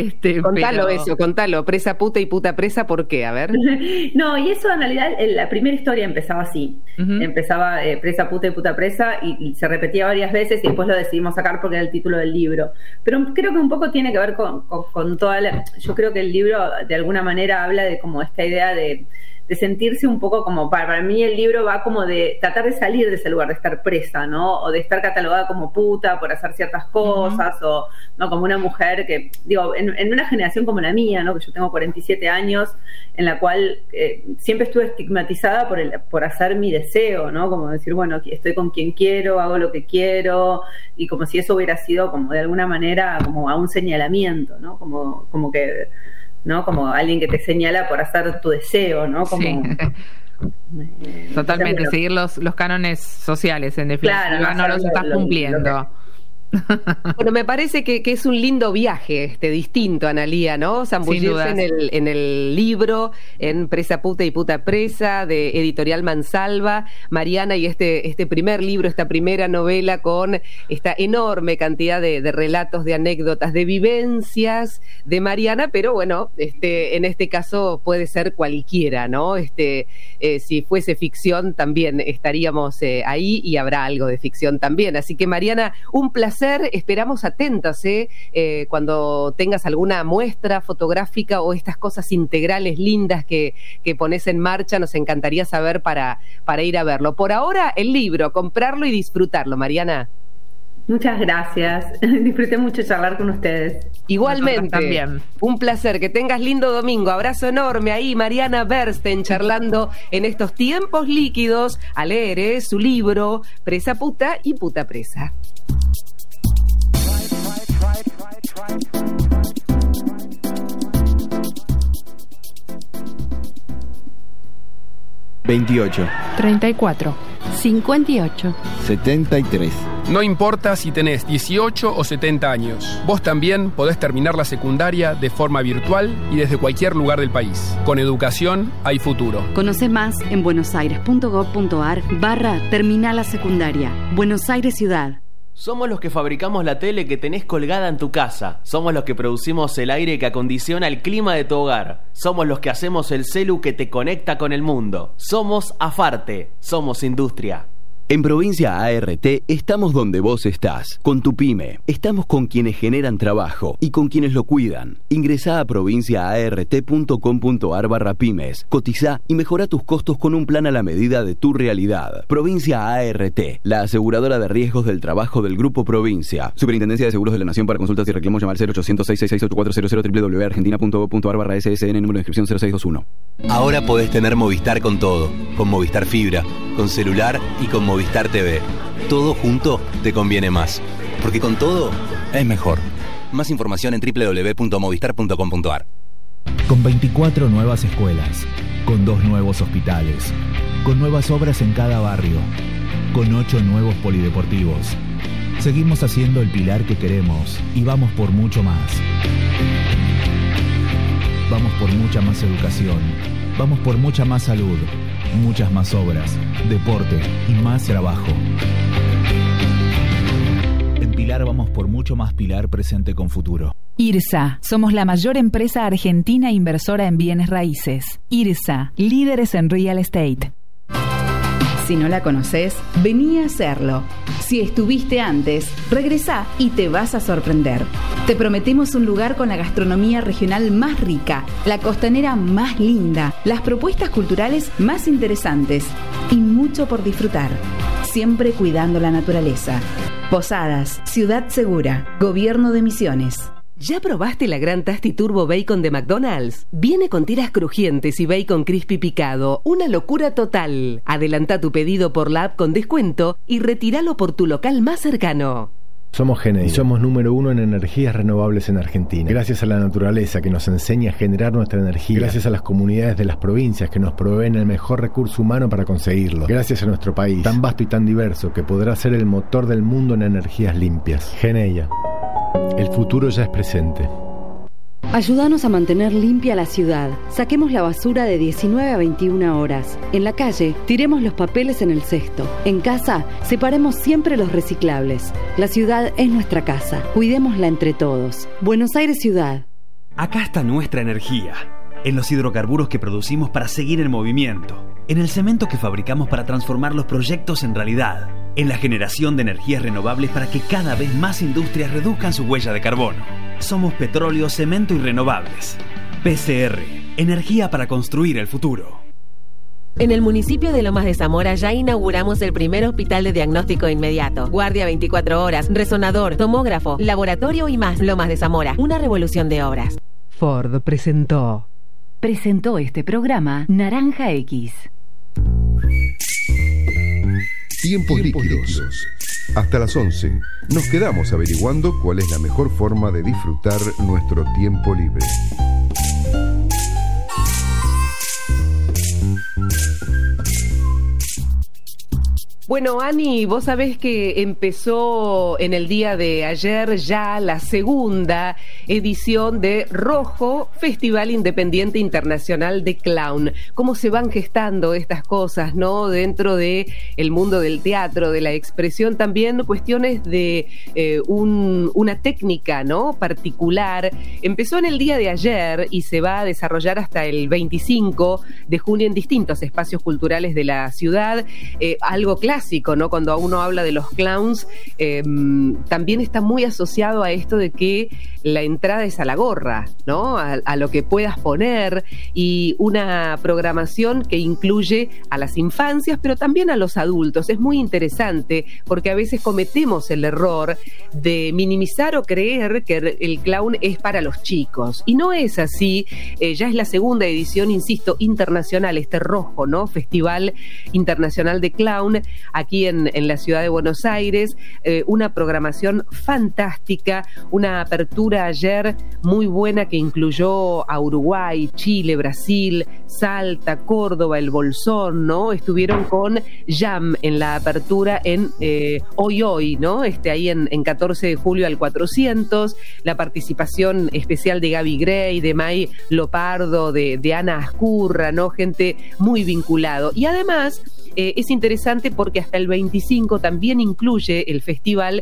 Contalo, presa puta y puta presa, ¿por qué? A ver. No, y eso en realidad, la primera historia empezaba así. Empezaba presa puta y puta presa, y se repetía varias veces, y después lo decidimos sacar porque era el título del libro. Pero creo que un poco tiene que ver con toda la... Yo creo que el libro de alguna manera habla de como esta idea de sentirse un poco como, para mí el libro va como de tratar de salir de ese lugar de estar presa, ¿no? O de estar catalogada como puta por hacer ciertas cosas, o no como una mujer que, digo, en una generación como la mía, ¿no? Que yo tengo 47 años, en la cual siempre estuve estigmatizada por hacer mi deseo, ¿no? Como decir, bueno, estoy con quien quiero, hago lo que quiero, y como si eso hubiera sido como de alguna manera como a un señalamiento, ¿no? Como que... ¿no? Como alguien que te señala por hacer tu deseo, ¿no? Como... Sí. Totalmente, seguir los cánones sociales, en definitiva, claro, no los estás cumpliendo. Bueno, me parece que es un lindo viaje, distinto, Analía, ¿no? Zambullirse en el libro, en Presa Puta y Puta Presa, de Editorial Mansalva, Mariana, y este primer libro, esta primera novela con esta enorme cantidad de relatos, de anécdotas, de vivencias de Mariana, pero bueno, en este caso puede ser cualquiera, ¿no? Si fuese ficción también estaríamos ahí, y habrá algo de ficción también. Así que, Mariana, un placer. Esperamos atentas cuando tengas alguna muestra fotográfica o estas cosas integrales lindas que pones en marcha. Nos encantaría saber para ir a verlo. Por ahora, el libro, comprarlo y disfrutarlo, Mariana. Muchas gracias. Disfruté mucho charlar con ustedes. Igualmente, también. Un placer. Que tengas lindo domingo. Abrazo enorme ahí, Mariana Bernstein, charlando en estos tiempos líquidos a leer su libro Presa Puta y Puta Presa. 28, 34, 58, 73. No importa si tenés 18 o 70 años, vos también podés terminar la secundaria de forma virtual y desde cualquier lugar del país. Con educación hay futuro. Conoce más en buenosaires.gov.ar/terminal la secundaria. Buenos Aires Ciudad. Somos los que fabricamos la tele que tenés colgada en tu casa. Somos los que producimos el aire que acondiciona el clima de tu hogar. Somos los que hacemos el celu que te conecta con el mundo. Somos Afarte. Somos industria. En Provincia ART estamos donde vos estás, con tu pyme. Estamos con quienes generan trabajo y con quienes lo cuidan. Ingresá a provinciaart.com.ar/pymes, cotizá y mejora tus costos con un plan a la medida de tu realidad. Provincia ART, la aseguradora de riesgos del trabajo del Grupo Provincia. Superintendencia de Seguros de la Nación. Para consultas y reclamos llamar al 0800-666-8400 www.argentina.gov.ar/ssn, número de inscripción 0621. Ahora podés tener Movistar con todo, con Movistar Fibra, con celular y con Movistar TV. Todo junto te conviene más, porque con todo es mejor. Más información en www.movistar.com.ar. Con 24 nuevas escuelas, con 2 nuevos hospitales, con nuevas obras en cada barrio, con 8 nuevos polideportivos. Seguimos haciendo el pilar que queremos y vamos por mucho más. Vamos por mucha más educación, vamos por mucha más salud, muchas más obras, deporte y más trabajo. En Pilar vamos por mucho más Pilar presente con futuro. IRSA, somos la mayor empresa argentina inversora en bienes raíces. IRSA, líderes en real estate. Si no la conoces, vení a hacerlo. Si estuviste antes, regresá y te vas a sorprender. Te prometemos un lugar con la gastronomía regional más rica, la costanera más linda, las propuestas culturales más interesantes y mucho por disfrutar. Siempre cuidando la naturaleza. Posadas, Ciudad Segura, Gobierno de Misiones. ¿Ya probaste la Gran Tasty Turbo Bacon de McDonald's? Viene con tiras crujientes y bacon crispy picado. Una locura total. Adelanta tu pedido por la app con descuento y retíralo por tu local más cercano. Somos Geneia y somos número 1 en energías renovables en Argentina. Gracias a la naturaleza que nos enseña a generar nuestra energía. Gracias a las comunidades de las provincias que nos proveen el mejor recurso humano para conseguirlo. Gracias a nuestro país, tan vasto y tan diverso, que podrá ser el motor del mundo en energías limpias. Geneia. El futuro ya es presente. Ayúdanos a mantener limpia la ciudad. Saquemos la basura de 19 a 21 horas. En la calle, tiremos los papeles en el cesto. En casa, separemos siempre los reciclables. La ciudad es nuestra casa. Cuidémosla entre todos. Buenos Aires Ciudad. Acá está nuestra energía. En los hidrocarburos que producimos para seguir en movimiento. En el cemento que fabricamos para transformar los proyectos en realidad. En la generación de energías renovables para que cada vez más industrias reduzcan su huella de carbono. Somos petróleo, cemento y renovables. PCR, energía para construir el futuro. En el municipio de Lomas de Zamora ya inauguramos el primer hospital de diagnóstico inmediato. Guardia 24 horas, resonador, tomógrafo, laboratorio y más. Lomas de Zamora, una revolución de obras. Ford presentó este programa Naranja X. Tiempos líquidos. Hasta las 11 nos quedamos averiguando cuál es la mejor forma de disfrutar nuestro tiempo libre. Bueno, Ani, vos sabés que empezó en el día de ayer ya la segunda edición de Rojo, Festival Independiente Internacional de Clown. Cómo se van gestando estas cosas, ¿no? Dentro de el mundo del teatro, de la expresión, también cuestiones de una técnica, ¿no? Particular. Empezó en el día de ayer y se va a desarrollar hasta el 25 de junio en distintos espacios culturales de la ciudad. Algo clásico, ¿no? Cuando uno habla de los clowns, también está muy asociado a esto de que la entrada es a la gorra, ¿no? A lo que puedas poner, y una programación que incluye a las infancias, pero también a los adultos. Es muy interesante porque a veces cometemos el error de minimizar o creer que el clown es para los chicos. Y no es así. Ya es la segunda edición, insisto, internacional, este Rojo, ¿no? Festival Internacional de Clown, aquí en la ciudad de Buenos Aires. Una programación fantástica, una apertura ayer muy buena que incluyó a Uruguay, Chile, Brasil, Salta, Córdoba, el Bolsón, ¿no? Estuvieron con Jam en la apertura en Hoy, ¿no? Ahí en 14 de julio al 400, la participación especial de Gaby Gray, de May Lopardo, de Ana Ascurra, ¿no? Gente muy vinculado. Y además es interesante porque hasta el 25 también incluye el festival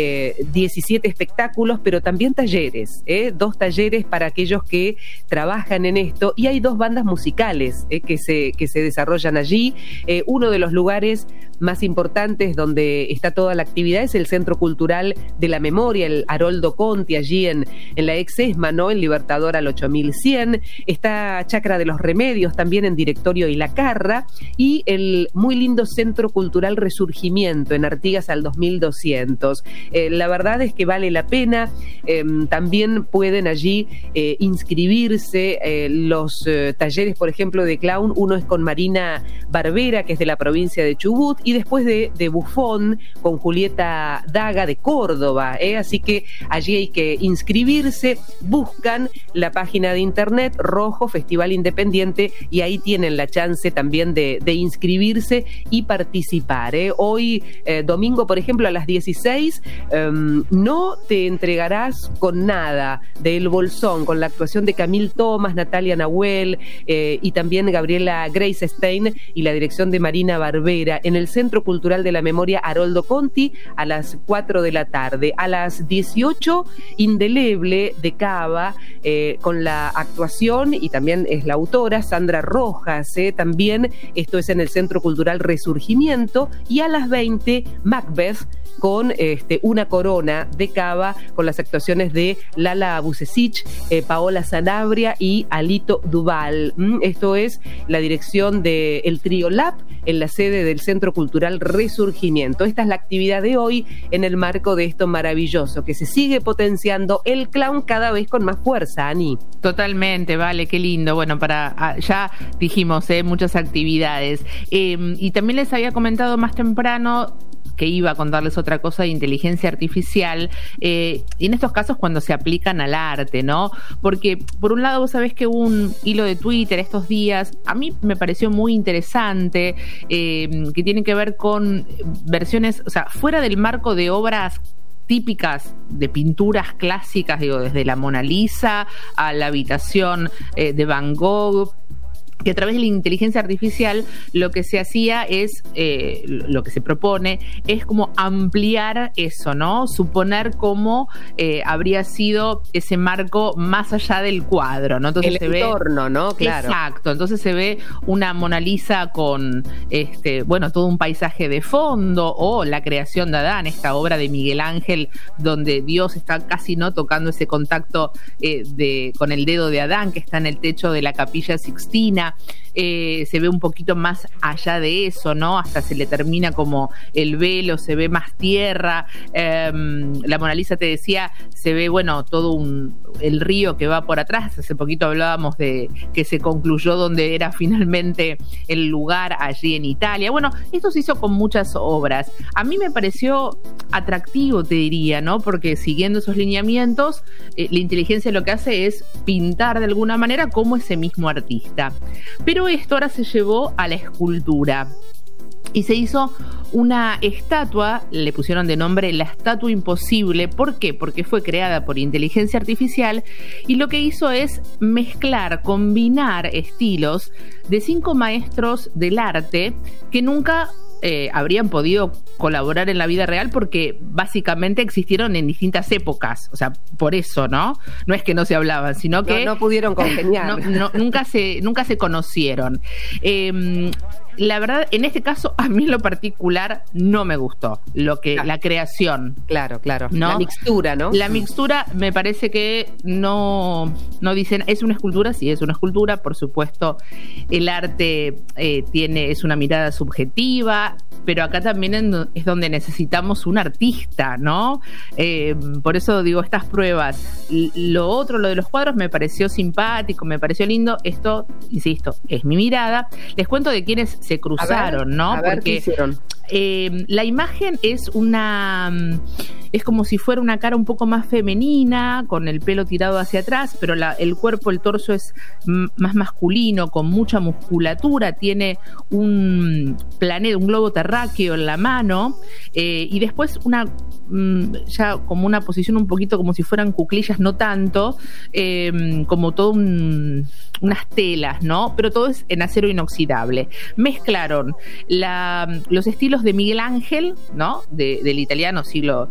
17 espectáculos, pero también talleres, 2 talleres para aquellos que trabajan en esto, y hay 2 bandas musicales que se desarrollan allí. Uno de los lugares más importantes donde está toda la actividad es el Centro Cultural de la Memoria, el Haroldo Conti, allí en la ex ESMA, ¿no? En Libertador al 8100. Está Chacra de los Remedios, también en Directorio y La Carra, y el muy lindo Centro Cultural Resurgimiento en Artigas al 2200. La verdad es que vale la pena. También pueden allí inscribirse. Los talleres, por ejemplo, de clown, uno es con Marina Barbera, que es de la provincia de Chubut, y después de bufón con Julieta Daga de Córdoba, así que allí hay que inscribirse. Buscan la página de internet Rojo Festival Independiente y ahí tienen la chance también de inscribirse y participar. Hoy domingo, por ejemplo, a las 16 no te entregarás con nada del Bolsón, con la actuación de Camil Thomas, Natalia Nahuel y también Gabriela Grace Stein y la dirección de Marina Barbera en el Centro Cultural de la Memoria Haroldo Conti a las 4 de la tarde. A las 18, Indeleble de Cava, con la actuación, y también es la autora, Sandra Rojas, también esto es en el Centro Cultural Resurgimiento, y a las 20, Macbeth, con Una Corona de Cava, con las actuaciones de Lala Bucesic, Paola Sanabria y Alito Duval. Esto es la dirección del Trío Lab en la sede del Centro Cultural Resurgimiento. Esta es la actividad de hoy en el marco de esto maravilloso, que se sigue potenciando el clown cada vez con más fuerza, Ani. Totalmente, vale, qué lindo. Bueno, ya dijimos, muchas actividades. Y también les había comentado más temprano que iba a contarles otra cosa de inteligencia artificial, y en estos casos cuando se aplican al arte, ¿no? Porque por un lado vos sabés que hubo un hilo de Twitter estos días, a mí me pareció muy interesante, que tiene que ver con versiones, o sea, fuera del marco de obras típicas de pinturas clásicas, digo, desde la Mona Lisa a la habitación de Van Gogh, que a través de la inteligencia artificial lo que se hacía es, lo que se propone es como ampliar eso, ¿no? Suponer cómo habría sido ese marco más allá del cuadro, ¿no? Entonces el entorno, ¿no? Claro. Exacto, entonces se ve una Mona Lisa con, todo un paisaje de fondo, o la creación de Adán, esta obra de Miguel Ángel, donde Dios está casi, ¿no?, tocando ese contacto con el dedo de Adán, que está en el techo de la Capilla Sixtina. Se ve un poquito más allá de eso, ¿no? Hasta se le termina como el velo, se ve más tierra. La Mona Lisa, te decía, se ve, todo el río que va por atrás. Hace poquito hablábamos de que se concluyó donde era finalmente el lugar, allí en Italia. Bueno, esto se hizo con muchas obras. A mí me pareció atractivo, te diría, ¿no? Porque siguiendo esos lineamientos, la inteligencia lo que hace es pintar de alguna manera como ese mismo artista. Pero esto ahora se llevó a la escultura y se hizo una estatua, le pusieron de nombre la Estatua Imposible. ¿Por qué? Porque fue creada por inteligencia artificial y lo que hizo es combinar estilos de 5 maestros del arte que nunca habrían podido colaborar en la vida real, porque básicamente existieron en distintas épocas, o sea, por eso, ¿no? No es que no se hablaban, sino que no pudieron congeniar. nunca se conocieron. La verdad, en este caso, a mí en lo particular no me gustó la creación. Claro, ¿no? La mixtura, ¿no? La mixtura me parece que no dicen, es una escultura, sí es una escultura, por supuesto, el arte es una mirada subjetiva, pero acá también es donde necesitamos un artista, ¿no? Por eso digo, estas pruebas. Lo de los cuadros me pareció simpático, me pareció lindo. Esto, insisto, es mi mirada. Les cuento de quiénes se cruzaron, ¿no? A ver, porque ¿qué hicieron? La imagen es una es como si fuera una cara un poco más femenina, con el pelo tirado hacia atrás, pero el cuerpo, el torso es más masculino, con mucha musculatura, tiene un globo terráqueo en la mano, y después ya como una posición un poquito como si fueran cuclillas, no tanto, como todo unas telas, ¿no? Pero todo es en acero inoxidable. Mezclaron los estilos de Miguel Ángel, ¿no? Del italiano siglo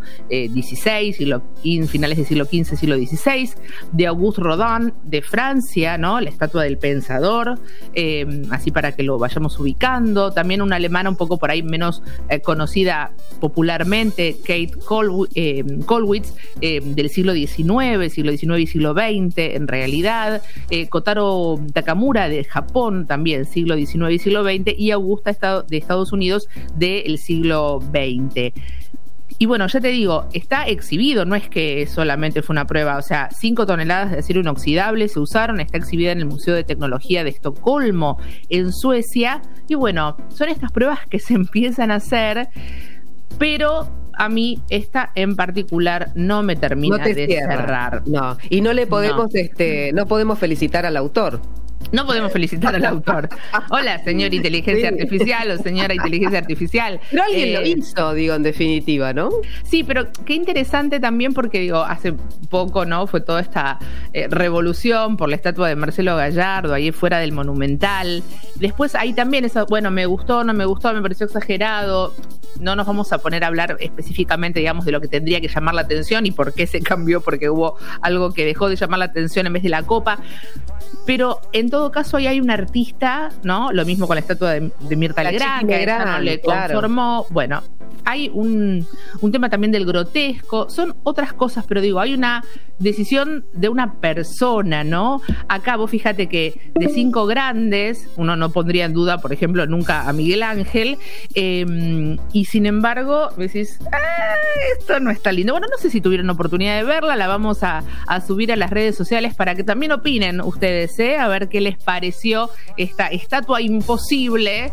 XVI, finales del siglo XV, siglo XVI, de Auguste Rodin, de Francia, ¿no? La estatua del pensador, así para que lo vayamos ubicando. También una alemana un poco por ahí menos conocida popularmente, Kate Kollwitz, del siglo XIX y siglo XX, en realidad. Kotaro Takamura, de Japón, también siglo XIX y siglo XX, y Augusta de Estados Unidos, del siglo XX. Y bueno, ya te digo, está exhibido, no es que solamente fue una prueba, o sea, 5 toneladas de acero inoxidable se usaron, está exhibida en el Museo de Tecnología de Estocolmo, en Suecia, y bueno, son estas pruebas que se empiezan a hacer, pero a mí esta en particular no me termina de cerrar. No, y no le podemos, no podemos felicitar al autor. No podemos felicitar al autor. Hola, señor inteligencia artificial o señora inteligencia artificial. Pero alguien lo hizo, digo, en definitiva, ¿no? Sí, pero qué interesante también porque, digo, hace poco, ¿no? Fue toda esta revolución por la estatua de Marcelo Gallardo, ahí fuera del Monumental. Después ahí también eso, bueno, me gustó, no me gustó, me pareció exagerado. No nos vamos a poner a hablar específicamente, digamos, de lo que tendría que llamar la atención y por qué se cambió, porque hubo algo que dejó de llamar la atención en vez de la copa. Pero en todo caso ahí hay un artista, ¿no? Lo mismo con la estatua de Mirta Legrand, que no le conformó. Bueno, hay un tema también del grotesco, son otras cosas, pero digo, hay una decisión de una persona, ¿no? Acá vos fíjate que de 5 grandes, uno no pondría en duda, por ejemplo, nunca a Miguel Ángel, y sin embargo decís, esto no está lindo. Bueno, no sé si tuvieron oportunidad de verla, la vamos a subir a las redes sociales para que también opinen ustedes, a ver qué les pareció esta estatua imposible,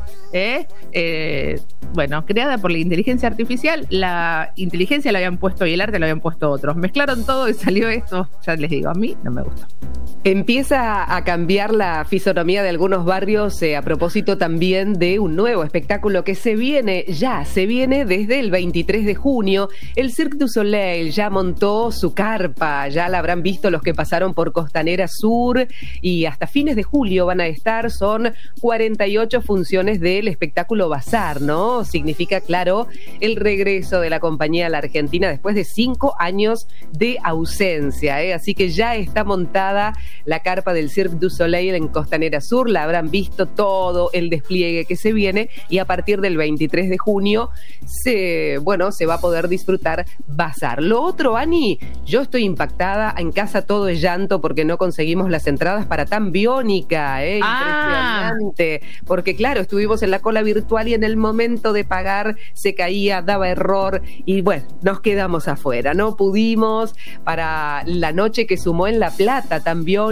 bueno, creada por la inteligencia artificial. La inteligencia la habían puesto y el arte lo habían puesto otros. Mezclaron todo y salió esto. Ya les digo, a mí no me gustó. Empieza a cambiar la fisonomía de algunos barrios a propósito también de un nuevo espectáculo que se viene desde el 23 de junio. El Cirque du Soleil ya montó su carpa, ya la habrán visto los que pasaron por Costanera Sur, y hasta fines de julio van a estar, son 48 funciones del espectáculo Bazar, ¿no? Significa, claro, el regreso de la compañía a la Argentina después de 5 años de ausencia, así que ya está montada la carpa del Cirque du Soleil en Costanera Sur, la habrán visto todo el despliegue que se viene, y a partir del 23 de junio se va a poder disfrutar Bazar. Lo otro, Ani, yo estoy impactada, en casa todo es llanto porque no conseguimos las entradas para Tan Biónica, impresionante, porque claro, estuvimos en la cola virtual y en el momento de pagar se caía, daba error, y bueno, nos quedamos afuera, no pudimos para la noche que sumó en La Plata Tan Biónica.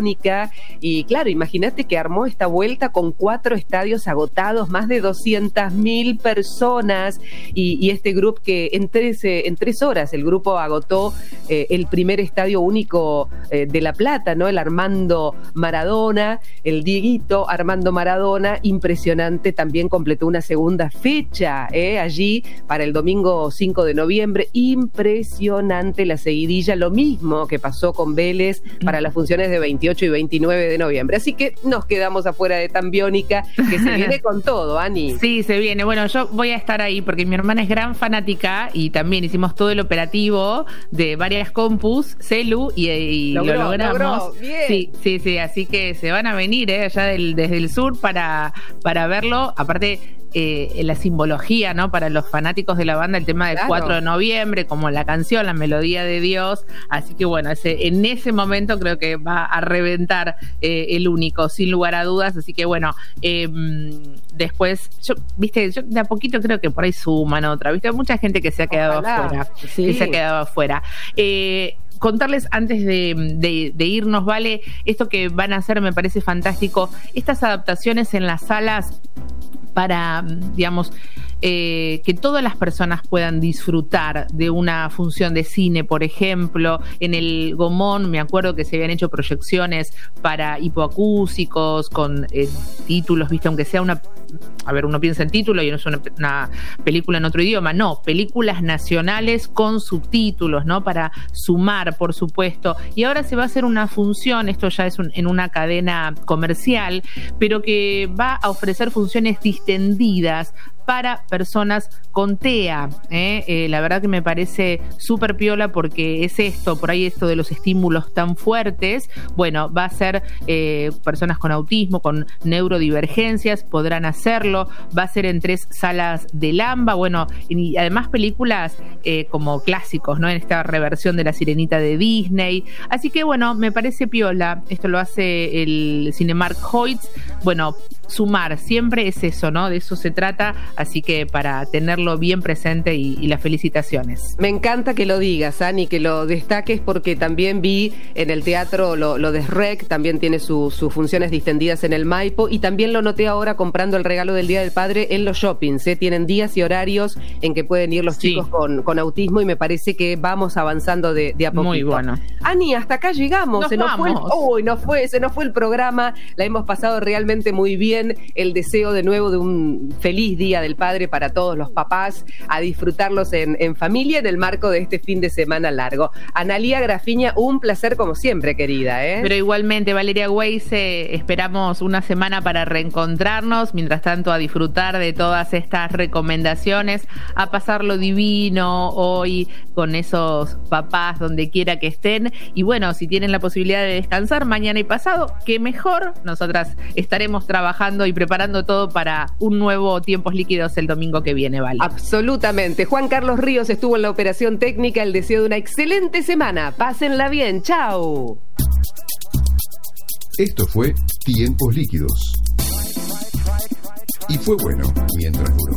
Y claro, imagínate que armó esta vuelta con 4 estadios agotados, más de 200.000 personas, y este grupo que en 3 horas el grupo agotó el primer estadio único de La Plata, ¿no? El Armando Maradona, el Dieguito Armando Maradona, impresionante, también completó una segunda fecha allí para el domingo 5 de noviembre, impresionante la seguidilla, lo mismo que pasó con Vélez para las funciones de 28 y 29 de noviembre. Así que nos quedamos afuera de Tan Biónica, que se viene con todo, Ani. Sí, se viene. Bueno, yo voy a estar ahí porque mi hermana es gran fanática y también hicimos todo el operativo de varias compus, celu, y lo logramos. Bien. Sí, así que se van a venir allá desde el sur para verlo. Aparte, la simbología, ¿no? Para los fanáticos de la banda, el tema del 4 de noviembre, como la canción, la melodía de Dios. Así que bueno, en ese momento creo que va a reventar el único, sin lugar a dudas. Así que bueno, después, yo de a poquito creo que por ahí suman otra, ¿viste? Hay mucha gente que se ha quedado afuera. Sí. Que se ha quedado afuera. Contarles antes de irnos, Vale, esto que van a hacer me parece fantástico. Estas adaptaciones en las salas para, digamos, que todas las personas puedan disfrutar de una función de cine, por ejemplo. En el Gomón me acuerdo que se habían hecho proyecciones para hipoacúsicos con títulos, viste, aunque sea uno piensa en título y no es una película en otro idioma, no, películas nacionales con subtítulos, ¿no? Para sumar, por supuesto. Y ahora se va a hacer una función, esto ya es en una cadena comercial, pero que va a ofrecer funciones distendidas para personas con TEA. La verdad que me parece súper piola, porque es esto, por ahí esto de los estímulos tan fuertes, bueno, va a ser personas con autismo, con neurodivergencias, podrán hacerlo, va a ser en 3 salas del AMBA, bueno, y además películas como clásicos, ¿no? En esta reversión de La Sirenita de Disney, así que bueno, me parece piola, esto lo hace el Cinemark Hoyts, bueno, sumar, siempre es eso, ¿no? De eso se trata, así que para tenerlo bien presente y las felicitaciones. Me encanta que lo digas, Ani, que lo destaques, porque también vi en el teatro lo de SREC, también tiene sus funciones distendidas en el Maipo, y también lo noté ahora comprando el regalo del Día del Padre en los shoppings, tienen días y horarios en que pueden ir los chicos con autismo, y me parece que vamos avanzando de a poquito. Muy bueno. Ani, hasta acá llegamos, se nos fue el programa, la hemos pasado realmente muy bien. El deseo de nuevo de un feliz Día del Padre para todos los papás, a disfrutarlos en familia en el marco de este fin de semana largo. Analía Grafiña, un placer como siempre, querida. Pero igualmente, Valeria Weise, esperamos una semana para reencontrarnos, mientras tanto a disfrutar de todas estas recomendaciones, a pasarlo divino hoy con esos papás donde quiera que estén, y bueno, si tienen la posibilidad de descansar mañana y pasado, qué mejor. Nosotras estaremos trabajando y preparando todo para un nuevo Tiempos Líquidos el domingo que viene, ¿vale? Absolutamente. Juan Carlos Ríos estuvo en la operación técnica. El deseo de una excelente semana. Pásenla bien. ¡Chao! Esto fue Tiempos Líquidos. Y fue bueno mientras duró.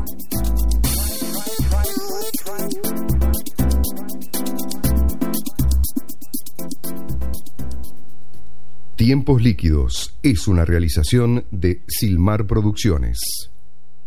Tiempos Líquidos es una realización de Silmar Producciones.